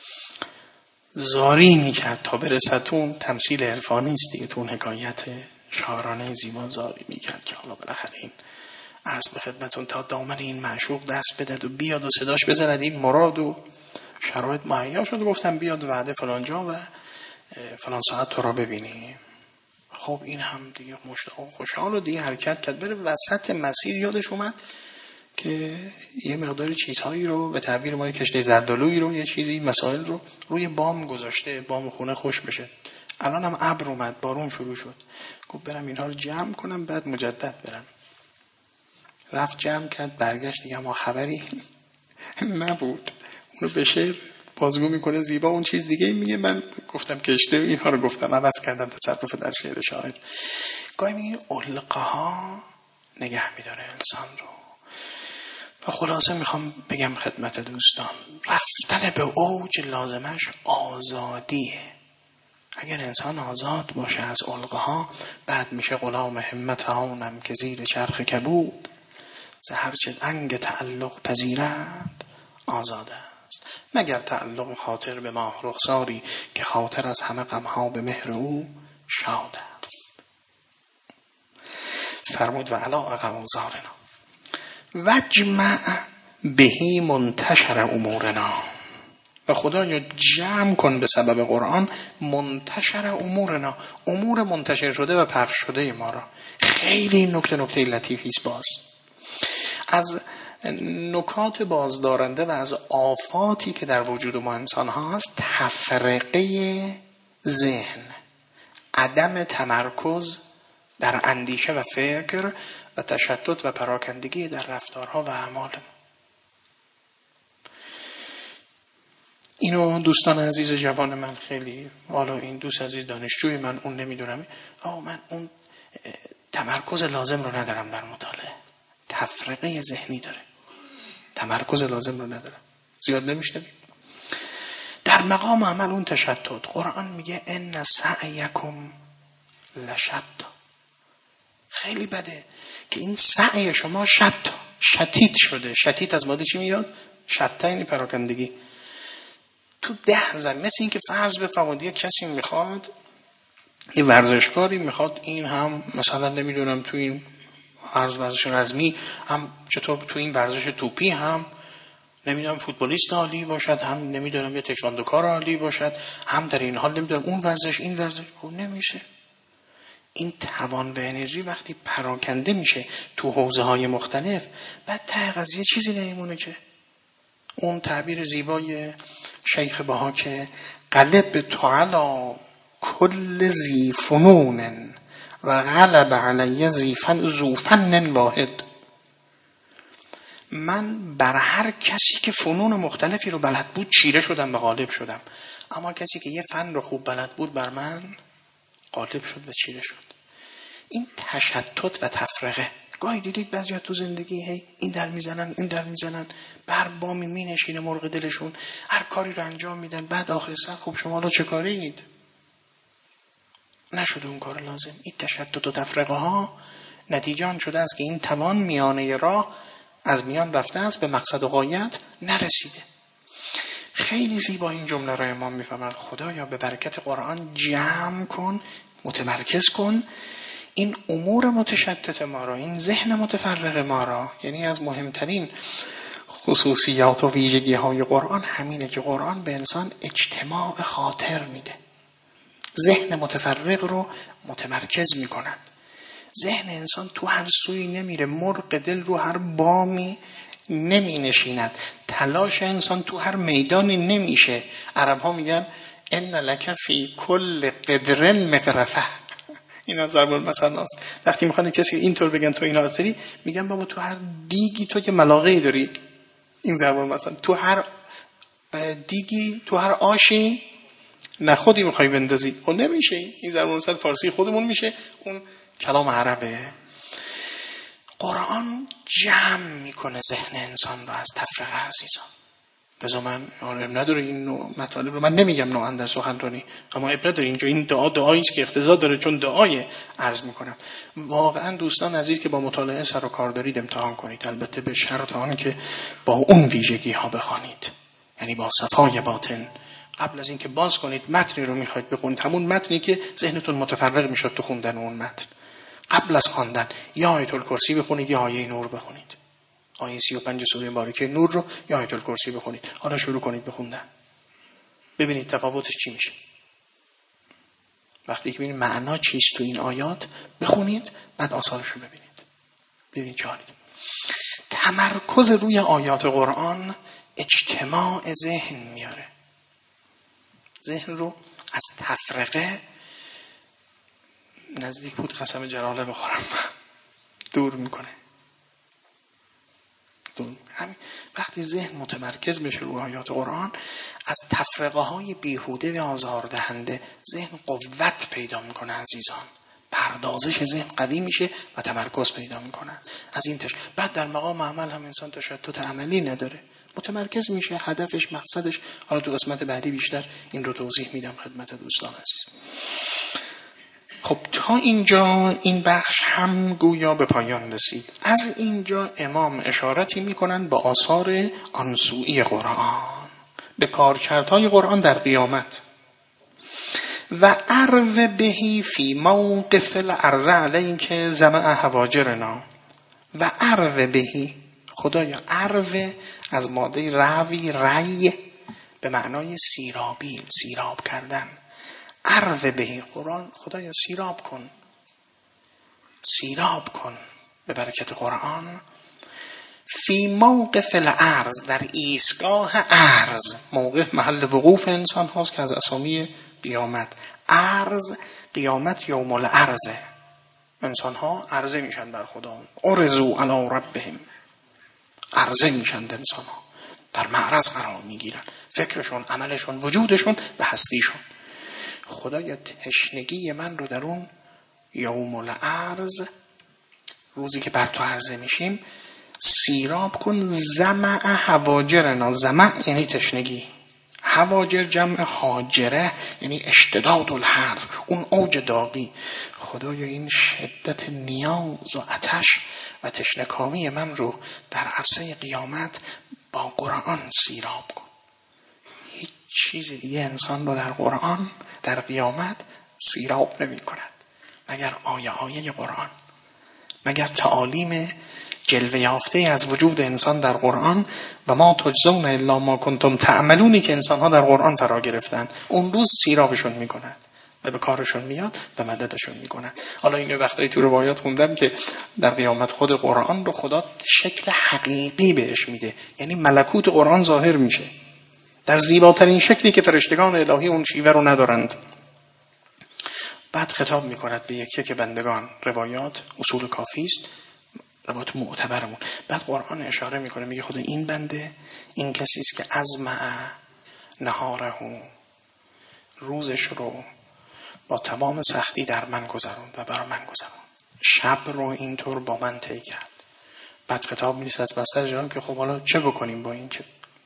زاری میکرد تا برسد. اون تمثیل عرفانی است دیگه، تو اون حکایت شاعرانه زیبا زاری میکرد که حالا بالاخره این عرض به خدمتون تا دامن این معشوق دست بدد و بیاد و صداش بزند، این مراد و شرایط مهیا شد و گفتم بیاد وعده فلان جا و فلان ساعت تو را ببینیم. خب این هم دیگه مشتاق خوشحال و دیگه حرکت کرد. بره وسط مسیر یادش اومد که یه مقدار چیزهایی رو به تعبیر ما کشته زردالویی رو، یه چیزی مسائل رو روی بام گذاشته، بام خونه خوش بشه. الان هم ابر اومد، بارون شروع شد. گفت برم اینها رو جمع کنم بعد مجدد برم. رفت جمع کرد، برگشت دیگه ما خبری نبود. اونو به شعر بازگو میکنه زیبا، اون چیز دیگه میگه. من گفتم کشته اینها رو گفتم، عوض کردم تصرف در شعر شاعر. گاهی میگه علقه ها نگه میداره انسان رو. و خلاصه میخوام بگم خدمت دوستان، رفتن به اوج لازمش آزادیه. اگر انسان آزاد باشه از علقه ها، بعد میشه غلام همت آنم که زیر چرخ کبود، زهر چه انگ تعلق پذیرد آزاد است. مگر تعلق خاطر به ماه رخساری، که خاطر از همه غمها به مهر او شاد است. فرمود و علا غوازارنا وجمع بهی منتشر امورنا. و خدایا جمع کن به سبب قرآن منتشر امورنا، امور منتشر شده و پخش شده ما را. خیلی نکته نکته لطیفی است. باز از نکات بازدارنده و از آفاتی که در وجود ما انسان ها هست، تفرقه ذهن، عدم تمرکز در اندیشه و فکر و تشتت و پراکندگی در رفتارها و اعمال. اینو دوستان عزیز جوان من خیلی، حالا این دوست عزیز دانشجوی من، اون نمیدونم، آه من اون تمرکز لازم رو ندارم در مطالعه، تفرقه ذهنی داره، تمرکز لازم رو ندارم، زیاد نمیشه. در مقام عمل اون تشتت، قرآن میگه ان سعیکم لشتی. خیلی بده که این سعی شما شت شتیت شده. شتیت از ماده چی میاد؟ شت، یعنی پراکندگی. تو ده زن، مثل این که فرض بفرمایید یک کسی میخواد، یه ورزشکاری میخواد این هم مثلا نمیدونم تو این ورزش رزمی هم، چطور تو این ورزش توپی هم نمیدونم فوتبالیست عالی باشد، هم نمیدونم یه تکواندوکار عالی باشد، هم در این حال نمیدونم اون ورزش این ورزش. خب نمیشه. این توان و انرژی وقتی پراکنده میشه تو حوزه های مختلف، بعد ته قضیه چیزی نمیمونه که اون تعبیر زیبای شیخ بها که قلب تو علا کل ذی فنون و غلب علی ذی فن ذو فن واحد. من بر هر کسی که فنون مختلفی رو بلد بود چیره شدم و غالب شدم، اما کسی که یه فن رو خوب بلد بود بر من غالب شد و چیره شد. این تشتت و تفرقه. گاهی دیدید بعضیا تو زندگی هی این در میزنن این در میزنن، بر بامی می نشینه مرغ دلشون، هر کاری رو انجام میدن، بعد آخر سر خب شما رو چه کارید؟ نشده اون کار لازم. این تشتت و تفرقه ها نتیجه آن شده است که این توان میانه راه از میان رفته است، به مقصد و غایت نرسیده. خیلی زیبا این جمله را امام میفهمند خدایا به برکت قرآن جمع کن، متمرکز کن این امور متشتت ما را، این ذهن متفرق ما را. یعنی از مهمترین خصوصیات و ویژگی های قرآن همینه که قرآن به انسان اجتماع خاطر میده، ذهن متفرق رو متمرکز میکند. ذهن انسان تو هر سوی نمیره، مرغ دل رو هر بامی نمی نشیند، تلاش انسان تو هر میدانی نمیشه. عرب ها میگن ان لک فی کل قدر مغرفه. اینا ضرب المثل است. وقتی میخوان کسی اینطور بگن تو اینا داری، میگن بابا تو هر دیگی تو که ملاقه داری. این ضرب المثل تو هر دیگی، تو هر آشی نه خودی میخوای بندازی، خب نمیشه. این ضرب المثل فارسی خودمون میشه، اون کلام عربه. قرآن جمع میکنه ذهن انسان رو از تفرقه. عزیزان بذار من عالم نداره این نوع مطالب رو من نمیگم نوعا در سخنرانی، اما عبرت داره اینجا. این دعا دعایی است که اقتضا داره، چون دعای عرض میکنم. واقعا دوستان عزیز که با مطالعه سر و کار دارید امتحان کنید، البته به شرط آن که با اون ویژگی ها بخوانید، یعنی با صفای باطن. قبل از اینکه باز کنید متنی رو میخواید بخونید، همون متنی که ذهنتون متفرق میشد تو خوندن اون متن، قبل از خواندن یا آیت الکرسی بخونید یا آیه نور بخونید. آیه سی و پنج سوره مبارکه نور رو یا آیت الکرسی بخونید. حالا شروع کنید بخوندن، ببینید تفاوتش چی میشه. وقتی که ببینید معنا چیست تو این آیات، بخونید، بعد آثارش رو ببینید، ببینید چه حالی. تمرکز روی آیات قرآن اجتماع ذهن میاره، ذهن رو از تفرقه، نزدیک بود قسم جلاله بخورم، دور میکنه. دور. همین وقتی ذهن متمرکز بشه روی آیات قرآن، از تفرقه های بیهوده و آزاردهنده ذهن قوت پیدا میکنه. عزیزان پردازش ذهن قوی میشه و تمرکز پیدا میکنه. از این تش... بعد در مقام عمل هم انسان تشتت عملی نداره، متمرکز میشه، هدفش، مقصدش. حالا تو قسمت بعدی بیشتر این رو توضیح میدم خدمت دوستان عزیز. خب تا اینجا این بخش هم گویا به پایان رسید. از اینجا امام اشارتی میکنن به آثار آنسوئی قرآن، به کارکردهای قرآن در قیامت. و عرو بهی فی موقف العرض علیک زمع هواجرنا. و عرو بهی، خدایا عرو از ماده روی، ری، به معنای سیرابی، سیراب کردن. عرو بهی، قرآن خدایا سیراب کن، سیراب کن به برکت قرآن. فی موقف العرض، در ایستگاه عرض. موقف محل وقوف انسان هاست که از اسامی قیامت. عرض، قیامت یوم العرضه، انسان ها عرضه میشن بر خدا. ارزو علی ربهم، عرضه میشن انسان ها، در معرض قرار میگیرن، فکرشون، عملشون، وجودشون به هستیشون. خدایا تشنگی من رو در اون یوم العرض، روزی که بر تو عرضه میشیم، سیراب کن. زمع هواجرنا، زمع یعنی تشنگی، هواجر جمع حاجره یعنی اشتداد الحر، اون اوج داغی. خدایا این شدت نیاز و آتش و تشنکامی من رو در عرصه قیامت با قرآن سیراب کن. هیچ چیز دیگه انسان رو در قرآن در قیامت سیراب نمی کند مگر آیه آیه قرآن، مگر تعالیم جلوه یافته از وجود انسان در قرآن. و ما تجزون الا ما کنتم تعملونی که انسان ها در قرآن فرا گرفتن، اون روز سیرابشون میکنن و به کارشون میاد و مددشون میکنن. حالا این وقتایی تو روایات خوندم که در قیامت خود قرآن رو خدا شکل حقیقی بهش میده، یعنی ملکوت قرآن ظاهر میشه در زیباترین شکلی که فرشتگان الهی اون شیوه رو ندارند. بعد خطاب میکند به یکی که بندگان، روایات اصول کافی است، روایت معتبرمون. بعد قرآن اشاره میکنه، میگه خدا این بنده این کسی است که ازمع نهاره، روزش رو با تمام سختی در من گذروند و برای من گذروند، شب رو اینطور با من طی کرد. بعد خطاب میرسه از بستر جناب که خب حالا چه بکنیم با این؟ چه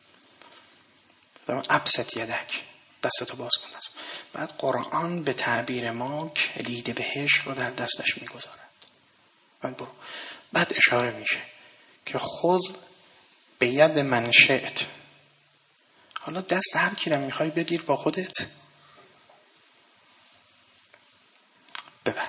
ابسط یدک، دستتو باز کن. بعد قرآن به تعبیر ما کلید بهشت رو در دستش میگذارد. بعد برو. بعد اشاره میشه که خذ به ید من شئت. حالا دست هر کی رو میخوای بگیر با خودت ببر.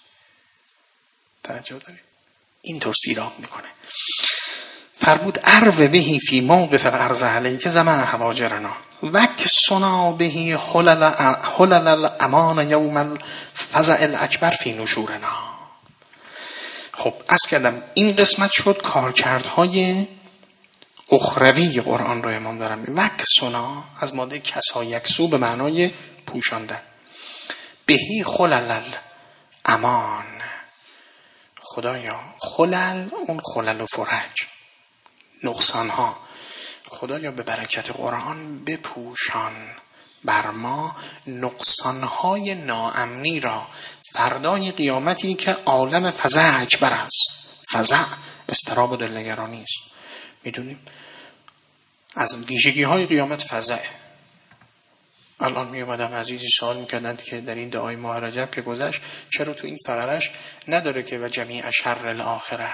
توجه داری؟ اینطور سیراب میکنه. فرمود ارو بهی فی موقف الارض علیک زمان حواجرنا وک سنا بهی حلل حلل الامان یوم الفزع الاکبر فی نشورنا. خب از کردم این قسمت شد کارکردهای اخروی قرآن رو امام دارم. وک سنا از ماده کسا یکسو به معنای پوشاندن. بهی خلل امان، خدایا خلل اون خلل و فرج نقصان ها، خدایا به برکت قرآن بپوشان بر ما نقصان های ناامنی را فردای قیامتی که عالم فزع اکبر است. فزع اضطراب و دلنگرانی است. میدونیم از ویژگی های قیامت فزعه. الان می اومدم عزیزی سوال میکردند که در این دعای ماه رجب که گذشت چرا تو این فقرش نداره که و جمیع شر الاخره،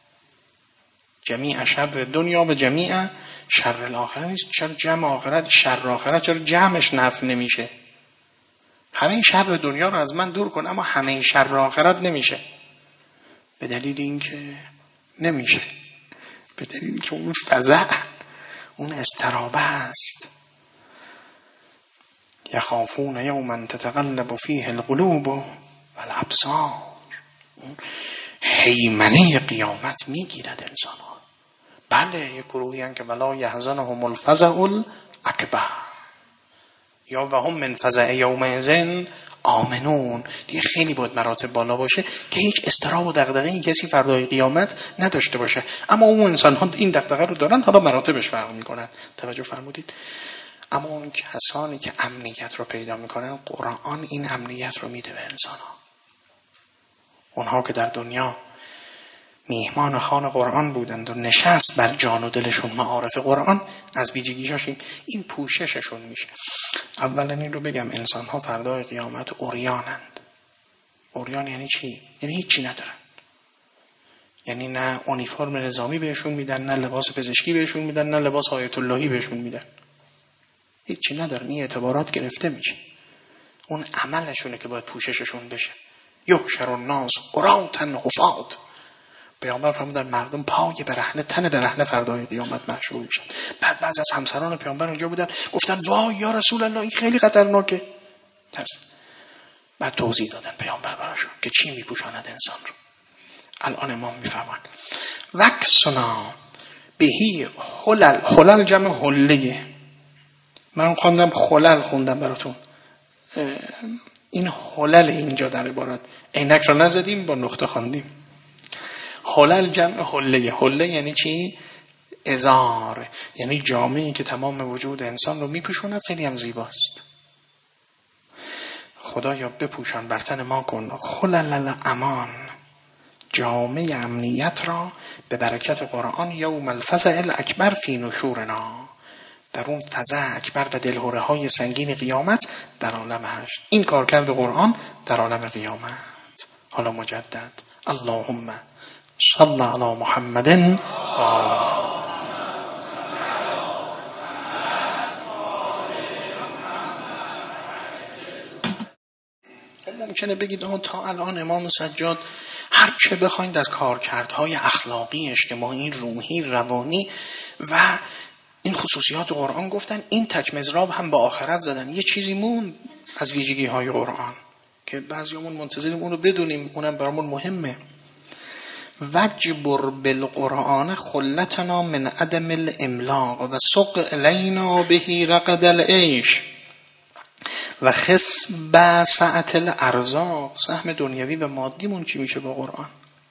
جمیع شر دنیا و جمیع شر الاخره نیست؟ چرا جمع آخرت شر آخرت چرا جمعش نفع نمیشه؟ همه شر دنیا رو از من دور کن اما همه شر آخرت نمیشه. به دلیل اینکه نمیشه، به دلیل اینکه اون فزع، اون استرابه است. یخافون یوما تتقلب فیه القلوب والابصار. هیمنه قیامت میگیرد انسان ها. بله یک گروهی هستند که ولا یحزنهم الفزع الاکبر یا و هم من فزع یومئذ آمنون. دیگه خیلی باید مراتب بالا باشه که هیچ استراب و دغدغه‌ای کسی فردای قیامت نداشته باشه. اما اون انسان ها این دغدغه رو دارن، حالا مراتبش فرق میکنن. توجه فرمودید؟ اما اون کسانی که امنیت رو پیدا میکنن قرآن این امنیت رو میده به انسان ها. اونها که در دنیا میهمان خان قرآن بودند و نشست بر جان و دلشون معارف قرآن، از ویژگی‌هاش این پوشششون میشه. اولا این رو بگم انسان ها فردای قیامت عریانند. عریان یعنی چی؟ یعنی هیچی ندارن. یعنی نه اونیفرم نظامی بهشون میدن، نه لباس پزشکی بهشون میدن، نه لباس آیت اللهی بهشون میدن. هیچی ندارن. این اعتبارات گرفته میشه. اون عملشونه که باید پوشششون بشه. یحشر الناس عراة حفاة. پیامبر فرمودن مردم پای برهنه تن برهنه فردای قیامت محشور میشن. بعد بعضی از همسران پیامبر اونجا بودن گفتن وای یا رسول الله این خیلی خطرناکه. ترس. بعد توضیح دادن پیامبر براشون که چی میپوشاند انسان رو. الان امام میفهمن وکسنا بهی خلل. خلل جمع حله. من خوندم خلل خوندم براتون. این خلل اینجا در عبارت عینک رو نزدیم با نقطه خواندیم. خلل جمع حله. حله یعنی چی؟ ازار، یعنی جامه‌ای که تمام وجود انسان رو میپوشوند. خیلی هم زیباست. خدایا بپوشان بر تن ما کن خلل الامان، جامه امنیت را به برکت قرآن یوم الفزع الاکبر فی نشورنا، در اون فزع اکبر و دلهره های سنگین قیامت در عالم حشر. این کارکرد قرآن در عالم قیامت. حالا مجدد اللهم صل علی محمد ممکنه بگید آن تا الان امام سجاد هر چه بخواید از کارکردهای اخلاقی، اجتماعی، روحی، روانی و این خصوصیات قرآن گفتن، این تک مضراب هم با آخرت زدن. یه چیزی مون از ویژگی های قرآن که بعضیامون منتظریم اون رو بدونیم، اونم برامون مهمه. وجبر بالقرآن خلتنا من عدم الاملاق و سق الینا بهی رقد العیش و خس بسعت الارزاق. سهم دنیوی و مادیمون چی میشه با قرآن؟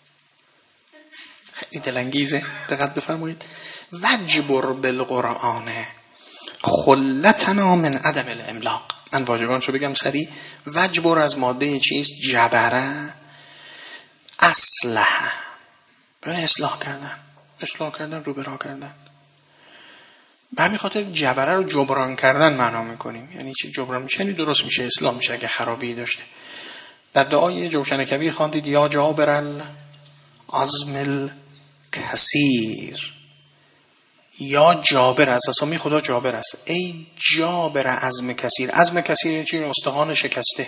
خیلی دلانگیزه. دقت بفرمایید. وجبر بالقرآن خلتنا من عدم الاملاق. من واجبانشو بگم سریع. وجبر از ماده چیست؟ جبره، اصلح، برای اصلاح کردن، اصلاح کردن، رو به راه کردن. به همین خاطر جبره رو جبران کردن معنا میکنیم. یعنی چی جبران میشه؟ یعنی درست میشه، اصلاح میشه اگه خرابی داشته. در دعای جوشن کبیر خواندید یا جابر العظم الکثیر یا جابر از اسامی خدا جابر است. ای جابر عزم کثیر. عزم کثیر چی؟ استخوان شکسته.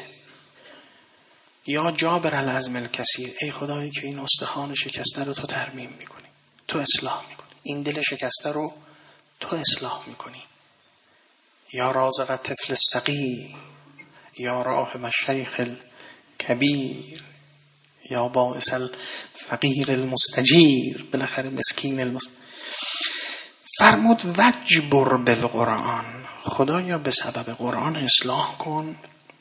یا جابر العزم الکثیر. ای خدایی که این استخوان شکسته رو تو ترمیم میکنی، تو اصلاح میکنی، این دل شکسته رو تو اصلاح میکنی. یا رازق الطفل الصغیر، یا راحم الشیخ الکبیر، یا باعث الفقیر المستجیر. بالاخره مسکین المستجیر. فرمود وجبر بالقرآن. خدایا به سبب قرآن اصلاح کن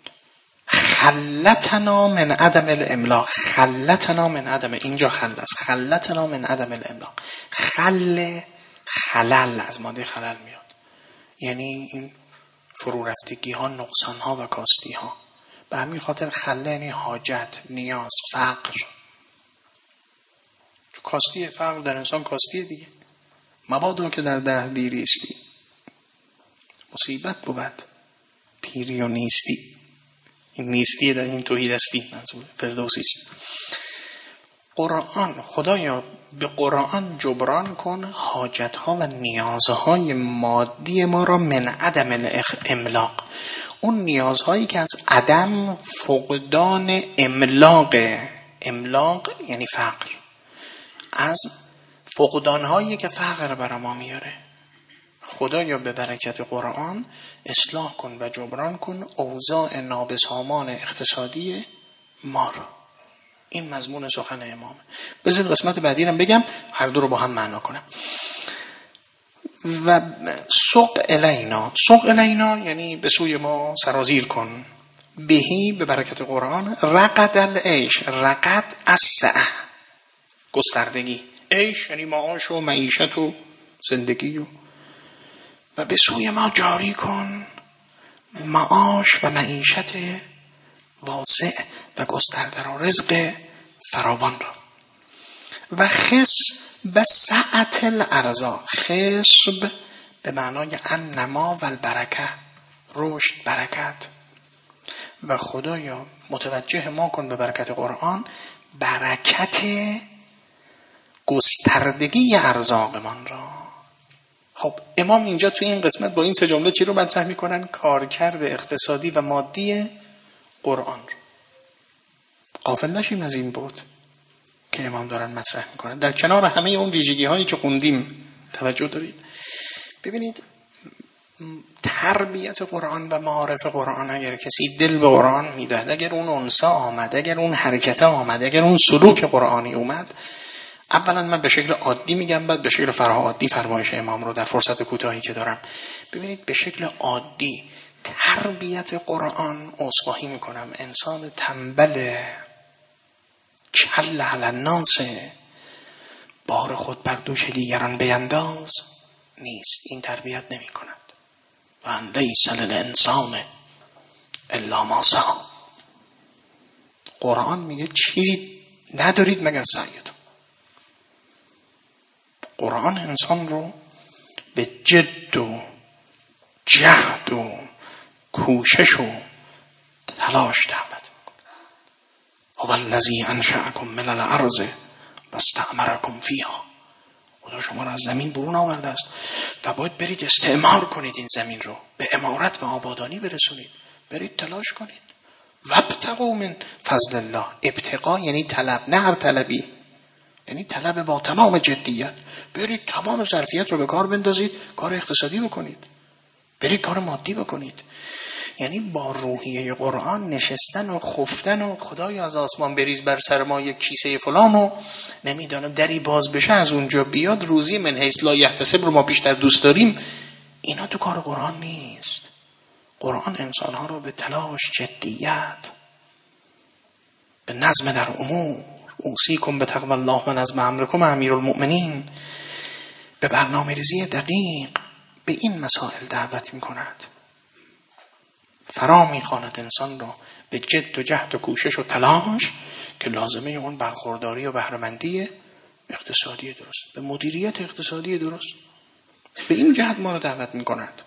خلتنا من عدم الاملاق. خلتنا من عدم، اینجا خل است، خلتنا من عدم الاملاق. خل خلل از ماده خلل میاد، یعنی این فرو رفتگی ها، نقصان ها و کاستی ها. به همین خاطر خله یعنی حاجت، نیاز، فقر. کاستی فقر در انسان کاستی دیگه. مبادا که در ده دیریستی مصیبت بود پیری و نیستی. این نیستی در این توحید استی منظور فردوسی است. قرآن، خدایا به قرآن جبران کن حاجت ها و نیازهای مادی ما را من عدم الاملاق. اون نیازهایی که از عدم، فقدان، املاق. املاق یعنی فقر. از فقدانهایی که فقر بر ما میاره. خدایا به برکت قرآن اصلاح کن و جبران کن اوضاع نابسامان اقتصادی ما را. این مضمون سخن امامه. بذارید قسمت بعدی رو بگم، هر دو رو با هم معنا کنم. و سوق الینا. سوق الینا یعنی به سوی ما سرازیر کن. بهی به برکت قرآن. رقد العیش. رقد السعه، گستردگی. عیش یعنی معاش و معیشت و زندگی. و و به سوی ما جاری کن معاش و معیشت واسع و گسترده را، رزق فراوان را. و خصب به سعت الارزاق. خصب به معنای النما و البرکه، رشد، برکت. و خدایا متوجه ما کن به برکت قرآن برکت گستردگی ارزاقمان را. خب امام اینجا تو این قسمت با این سه جمله چی رو مطرح میکنن؟ کارکرد اقتصادی و مادی قرآن رو. غافل نشیم از این بود که امام دارن مطرح میکنن. در کنار همه اون ویژگی هایی که خوندیم توجه دارید. ببینید تربیت قرآن و معارف قرآن، اگر کسی دل به قرآن میده، اگر اون انسا آمد، اگر اون حرکت آمد، اگر اون سلوک قرآنی اومد، اولا من به شکل عادی میگم، بعد به شکل فرا عادی فرمایش امام رو در فرصت کوتاهی که دارم. ببینید به شکل عادی تربیت قرآن، عذرخواهی میکنم، انسان تنبل کل علی الناس، بار خود بر دوش دیگران بینداز نیست. این تربیت نمی کند. و ان لیس للانسان الا ما سعی. قرآن میگه چیزی ندارید مگر سعیتون. قرآن انسان رو به جد و جهد و کوشش و تلاش دعوت میکنه. هو الذی انشأکم من الارض و استعمرکم فیها. خدا شما را از زمین برون آورده است و باید برید استعمار کنید این زمین رو، به عمارت و آبادانی برسونید. برید تلاش کنید. وابتغوا من فضل الله. ابتغا یعنی طلب، نه هر طلبی، یعنی طلب با تمام جدیت. برید تمام ظرفیت رو به کار بندازید، کار اقتصادی بکنید، برید کار مادی بکنید. یعنی با روحیه قرآن نشستن و خفتن و خدای از آسمان بریز بر سر ما یک کیسه فلان و نمیدانم دری باز بشه از اونجا بیاد روزی من حیث لا یحتسب رو ما بیشتر دوست داریم، اینا تو کار قرآن نیست. قرآن انسانها رو به تلاش، جدیت، به نظم در امور، اوصیکم به تقوی الله و نظم امرکم امیرالمؤمنین، به برنامه‌ریزی دقیق به این مسائل دعوت می‌کند. فرا می‌خواند انسان را به جد و جهد و کوشش و تلاش که لازمه اون برخورداری و بهره‌مندی اقتصادی درست، به مدیریت اقتصادی درست. به این جهت ما را دعوت می‌کند.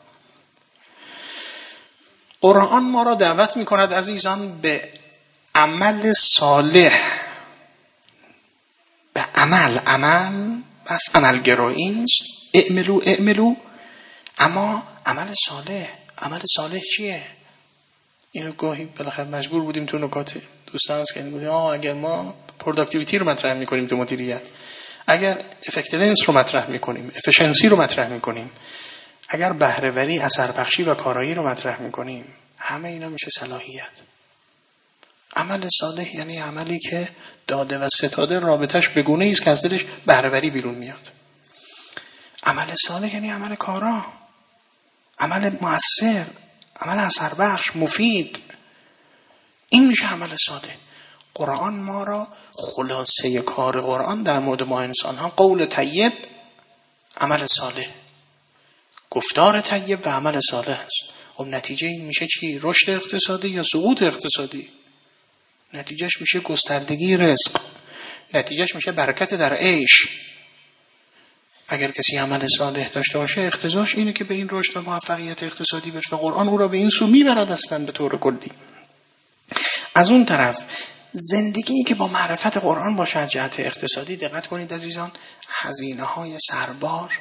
قرآن ما را دعوت می‌کند عزیزان به عمل صالح، به عمل. عمل بس عملگرایی نیست، اعملو اعملو، اما عمل صالح، عمل صالح چیه؟ اینو گاهی بالاخره مجبور بودیم تو نکات دوستان از که بودیم آه اگر ما پروداکتیویتی رو مطرح میکنیم تو مدیریت، اگر افکتیوینس رو مطرح میکنیم، افیشنسی رو مطرح میکنیم، اگر بهره وری، اثر بخشی و کارایی رو مطرح میکنیم، همه اینا میشه صلاحیت. عمل صالح یعنی عملی که داده و ستاده رابطش به گونه‌ای است که از دلش بهره وری بیرون میاد. عمل صالح یعنی عمل کارا، عمل مؤثر، عمل اثر بخش، مفید. این میشه عمل صالح. قرآن ما را خلاصه کار قرآن در مورد ما انسان ها قول طیب، عمل صالح، گفتار طیب و عمل صالح است. خب نتیجه این میشه چی؟ رشد اقتصادی یا سقوط اقتصادی؟ نتیجهش میشه گستردگی رزق، نتیجهش میشه برکت در عیش. اگر کسی عمل صالح داشته باشه اقتضاش اینه که به این رشد و موفقیت اقتصادی برسه. قرآن او را به این سو میبرد اصلا به طور کلی. از اون طرف زندگی که با معرفت قرآن باشه از جهت اقتصادی، دقت کنید عزیزان، هزینه های سربار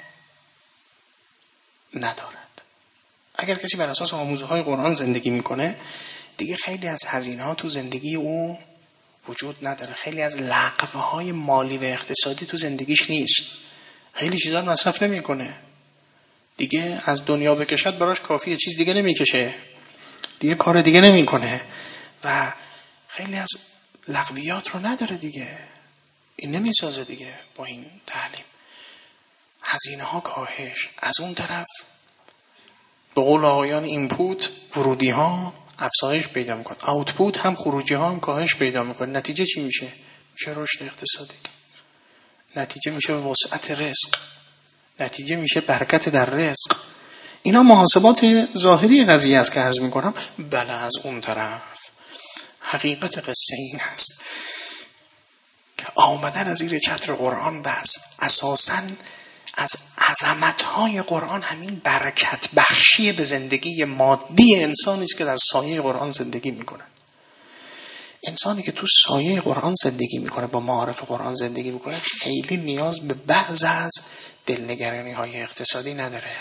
ندارد. اگر کسی بر اساس آموزه های قرآن زندگی میکنه دیگه خیلی از هزینه ها تو زندگی او وجود نداره. خیلی از لغوه های مالی و اقتصادی تو زندگیش نیست. خیلی چیزا مصرف نمیکنه. دیگه از دنیا بکشد براش کافیه، چیز دیگه نمیکشه، دیگه کار دیگه نمیکنه و خیلی از لغویات رو نداره دیگه. این نمیسازه دیگه با این تعلیم. هزینه ها کاهش. از اون طرف به قول آقایان اینپوت، ورودی ها افزایش پیدا میکنه، آوتپوت هم خروجی ها هم کاهش پیدا میکنه. نتیجه چی میشه؟ میشه رشد اقتصادی، نتیجه میشه وسعت رزق، نتیجه میشه برکت در رزق. اینا محاسبات ظاهری قضیه است که عرض میکنم. بله از اون طرف حقیقت قصه این هست که آمدن از زیر چتر قرآن بس اساساً از عظمت‌های قرآن همین برکت بخشی به زندگی مادی انسانی است که در سایه قرآن زندگی میکنه. انسانی که تو سایه قرآن زندگی میکنه، با معارف قرآن زندگی میکنه، خیلی نیاز به بعض از دلنگرانی های اقتصادی نداره.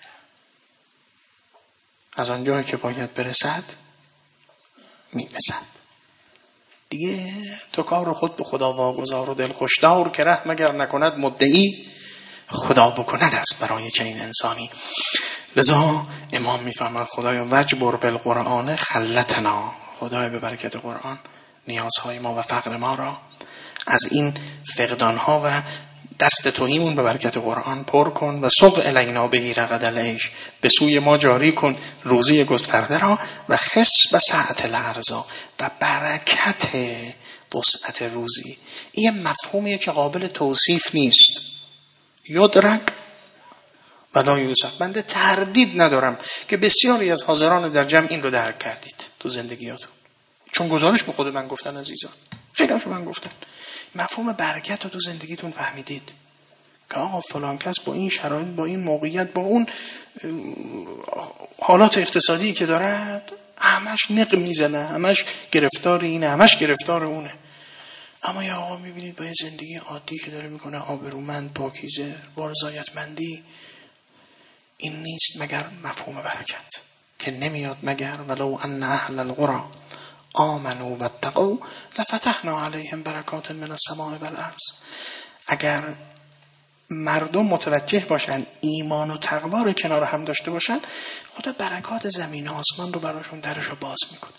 از آنجایی که باید برسد میرسد. دیگه تو کار خود به خدا واگذار و دل خوشدار که ره مگر نکند مدعی خدا بکند است برای چنین انسانی. لذا امام میفرماید خدایا وجبر بالقرآن خلتنا، خدای به برکت قرآن نیازهای ما و فقر ما را از این فقدانها و دست توهیمون به برکت قرآن پر کن و سوق الینا بهی رغد العیش، به سوی ما جاری کن روزی گسترده را و خس و سعت الارزا و برکت وسعت روزی. این مفهومیه که قابل توصیف نیست. یدرک ولا یوصف. بنده تردید ندارم که بسیاری از حاضران در جمع این رو درک کردید تو زندگیاتون، چون گزارش به خود من گفتن عزیزان، خیلی هاشو من گفتن مفهوم برکت رو تو زندگیتون فهمیدید که آقا فلان کس با این شرایط، با این موقعیت، با اون حالات اقتصادی که دارد همش نق میزنه، همش گرفتار اینه، همش گرفتار اونه. اما یا آقا میبینید با یه زندگی عادی که داره میکنه، آبرومند، پاکیزه، با رضایتمندی، این نیست مگر مفهوم برکت که نمیاد مگر ولو ان اهل القرى آمنوا واتقوا لفتحنا علیهم برکات من السماء والارض. اگر مردم متوجه باشن، ایمان و تقوا رو کنار هم داشته باشن، خدا برکات زمین و آسمان رو براشون درشو باز میکنه.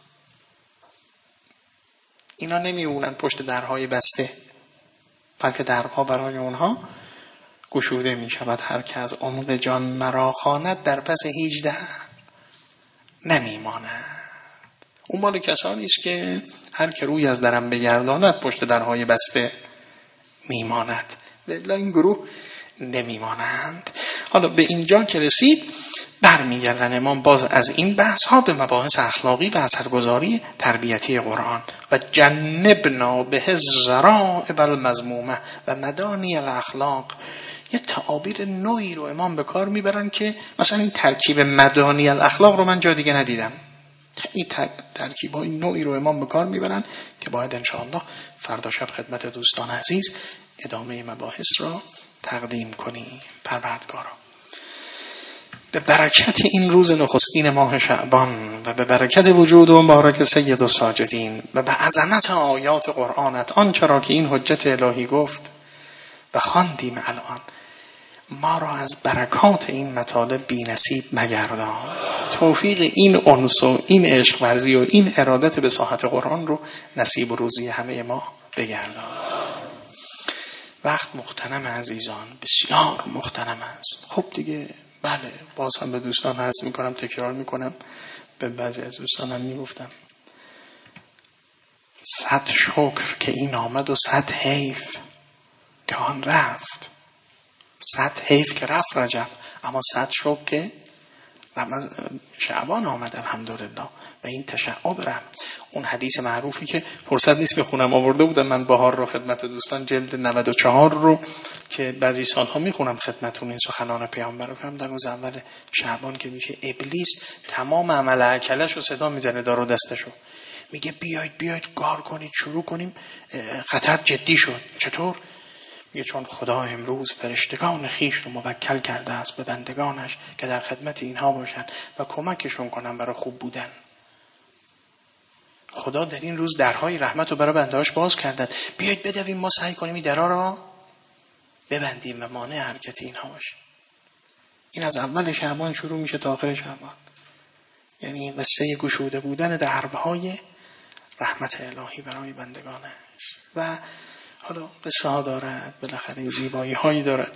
اینا نمیمونن پشت درهای بسته، بلکه درها برای اونها گشوده می شود. هر که از عمق جان مرا خواند در پس هیجده نمیماند. اون مال کسانی است که هر که روی از درم بگرداند پشت درهای بسته میماند. ولی این گروه نمیمانند. حالا به اینجا که رسید برمیگردن امام باز از این بحث ها به مباحث اخلاقی و اثرگذاری تربیتی قرآن و جنبنا به الذرائع المذمومه و مدانی الاخلاق. یه تعابیر نوعی رو امام به کار میبرن که مثلا این ترکیب مدانی الاخلاق رو من جا دیگه ندیدم. این ترکیب های نوعی رو امام به کار میبرن که باید انشاءالله فردا شب خدمت دوستان عزیز ادامه مباحث را تقدیم کنی پروردگارا. به برکت این روز نخستین ماه شعبان و به برکت وجود و مبارک سید الساجدین و به عظمت آیات قرآنت، آنچه را که این حجت الهی گفت و خواندیم الان، ما را از برکات این مطالب بی نصیب مگردان. توفیق این انس و این عشق ورزی و این ارادت به ساحت قرآن رو نصیب و روزی همه ما بگردان. وقت مغتنم عزیزان، بسیار مغتنم است. خب دیگه بله، باز هم به دوستان عرض میکنم، تکرار میکنم، به بعضی از دوستان هم میگفتم، صد شکر که این آمد و صد حیف که آن رفت. صد حیف که رفت رجب، اما صد شکر که شعبان آمد الحمدلله و این تشعب رفت. اون حدیث معروفی که فرصت نیست بخونم، آورده بودم من بهار رو خدمت دوستان، جلد نود و چهار رو که بعضی سالها میخونم خدمتون، این سخنان پیامبر رو فهم در روز اول شعبان که میشه ابلیس تمام عمل اکلش رو صدا میزنه دار و دستشو، میگه بیاید بیاید کار کنید، شروع کنیم، خطر جدی شد. چطور؟ میگه چون خدا امروز فرشتگان خیش رو موکل کرده است به بندگانش که در خدمت اینها باشن و کمکشون کنن برای خوب بودن. خدا در این روز درهای رحمت رو برای بندهاش باز کردن. بیایید بدویم ما سعی کنیم این درها را ببندیم و مانع حرکت اینها باشیم. این از اول شعبان شروع میشه تا آخر شعبان، یعنی قصه گشوده بودن درهای رحمت الهی برای بندگانش. و حالا قصه ها دارد، بالاخره زیبایی هایی دارد.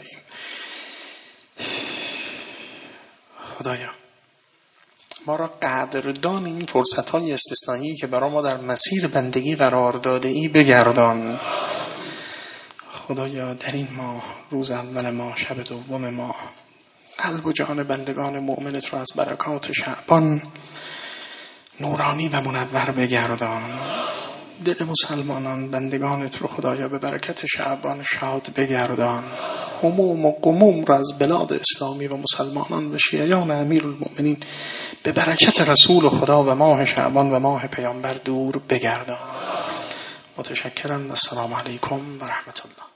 خدایا ما را قدردان این فرصت های استثنایی که برای ما در مسیر بندگی قرار داده ای بگردان. خدایا در این ماه، روز اول ماه، شب دوم ماه، قلب و جان بندگان مؤمنت را از برکات شعبان نورانی و منور بگردان. دل مسلمانان بندگانت رو خدایا به برکت شعبان شاد بگردان. هموم و غموم را از بلاد اسلامی و مسلمانان و شیعیان امیرالمؤمنین به برکت رسول خدا و ماه شعبان و ماه پیامبر دور بگردان. متشکرم. السلام علیکم و رحمت الله.